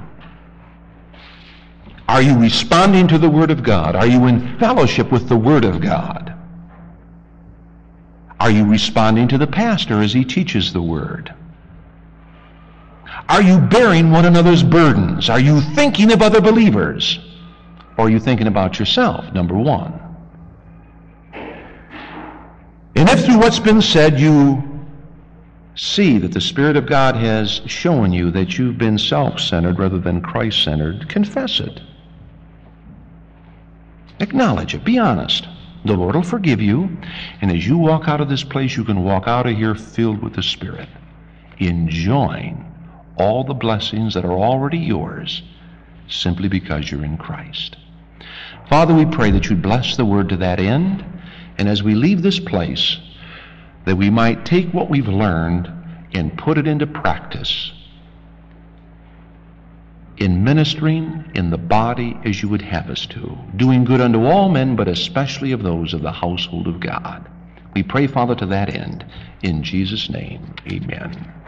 S2: Are you responding to the Word of God? Are you in fellowship with the Word of God? Are you responding to the pastor as he teaches the Word? Are you bearing one another's burdens? Are you thinking of other believers? Or are you thinking about yourself, number one? And if through what's been said you see that the Spirit of God has shown you that you've been self-centered rather than Christ-centered, confess it. Acknowledge it. Be honest. The Lord will forgive you, and as you walk out of this place, you can walk out of here filled with the Spirit, enjoying all the blessings that are already yours simply because you're in Christ. Father, we pray that you'd bless the Word to that end, and as we leave this place, that we might take what we've learned and put it into practice in ministering in the body as you would have us to, doing good unto all men, but especially of those of the household of God. We pray, Father, to that end. In Jesus' name, amen.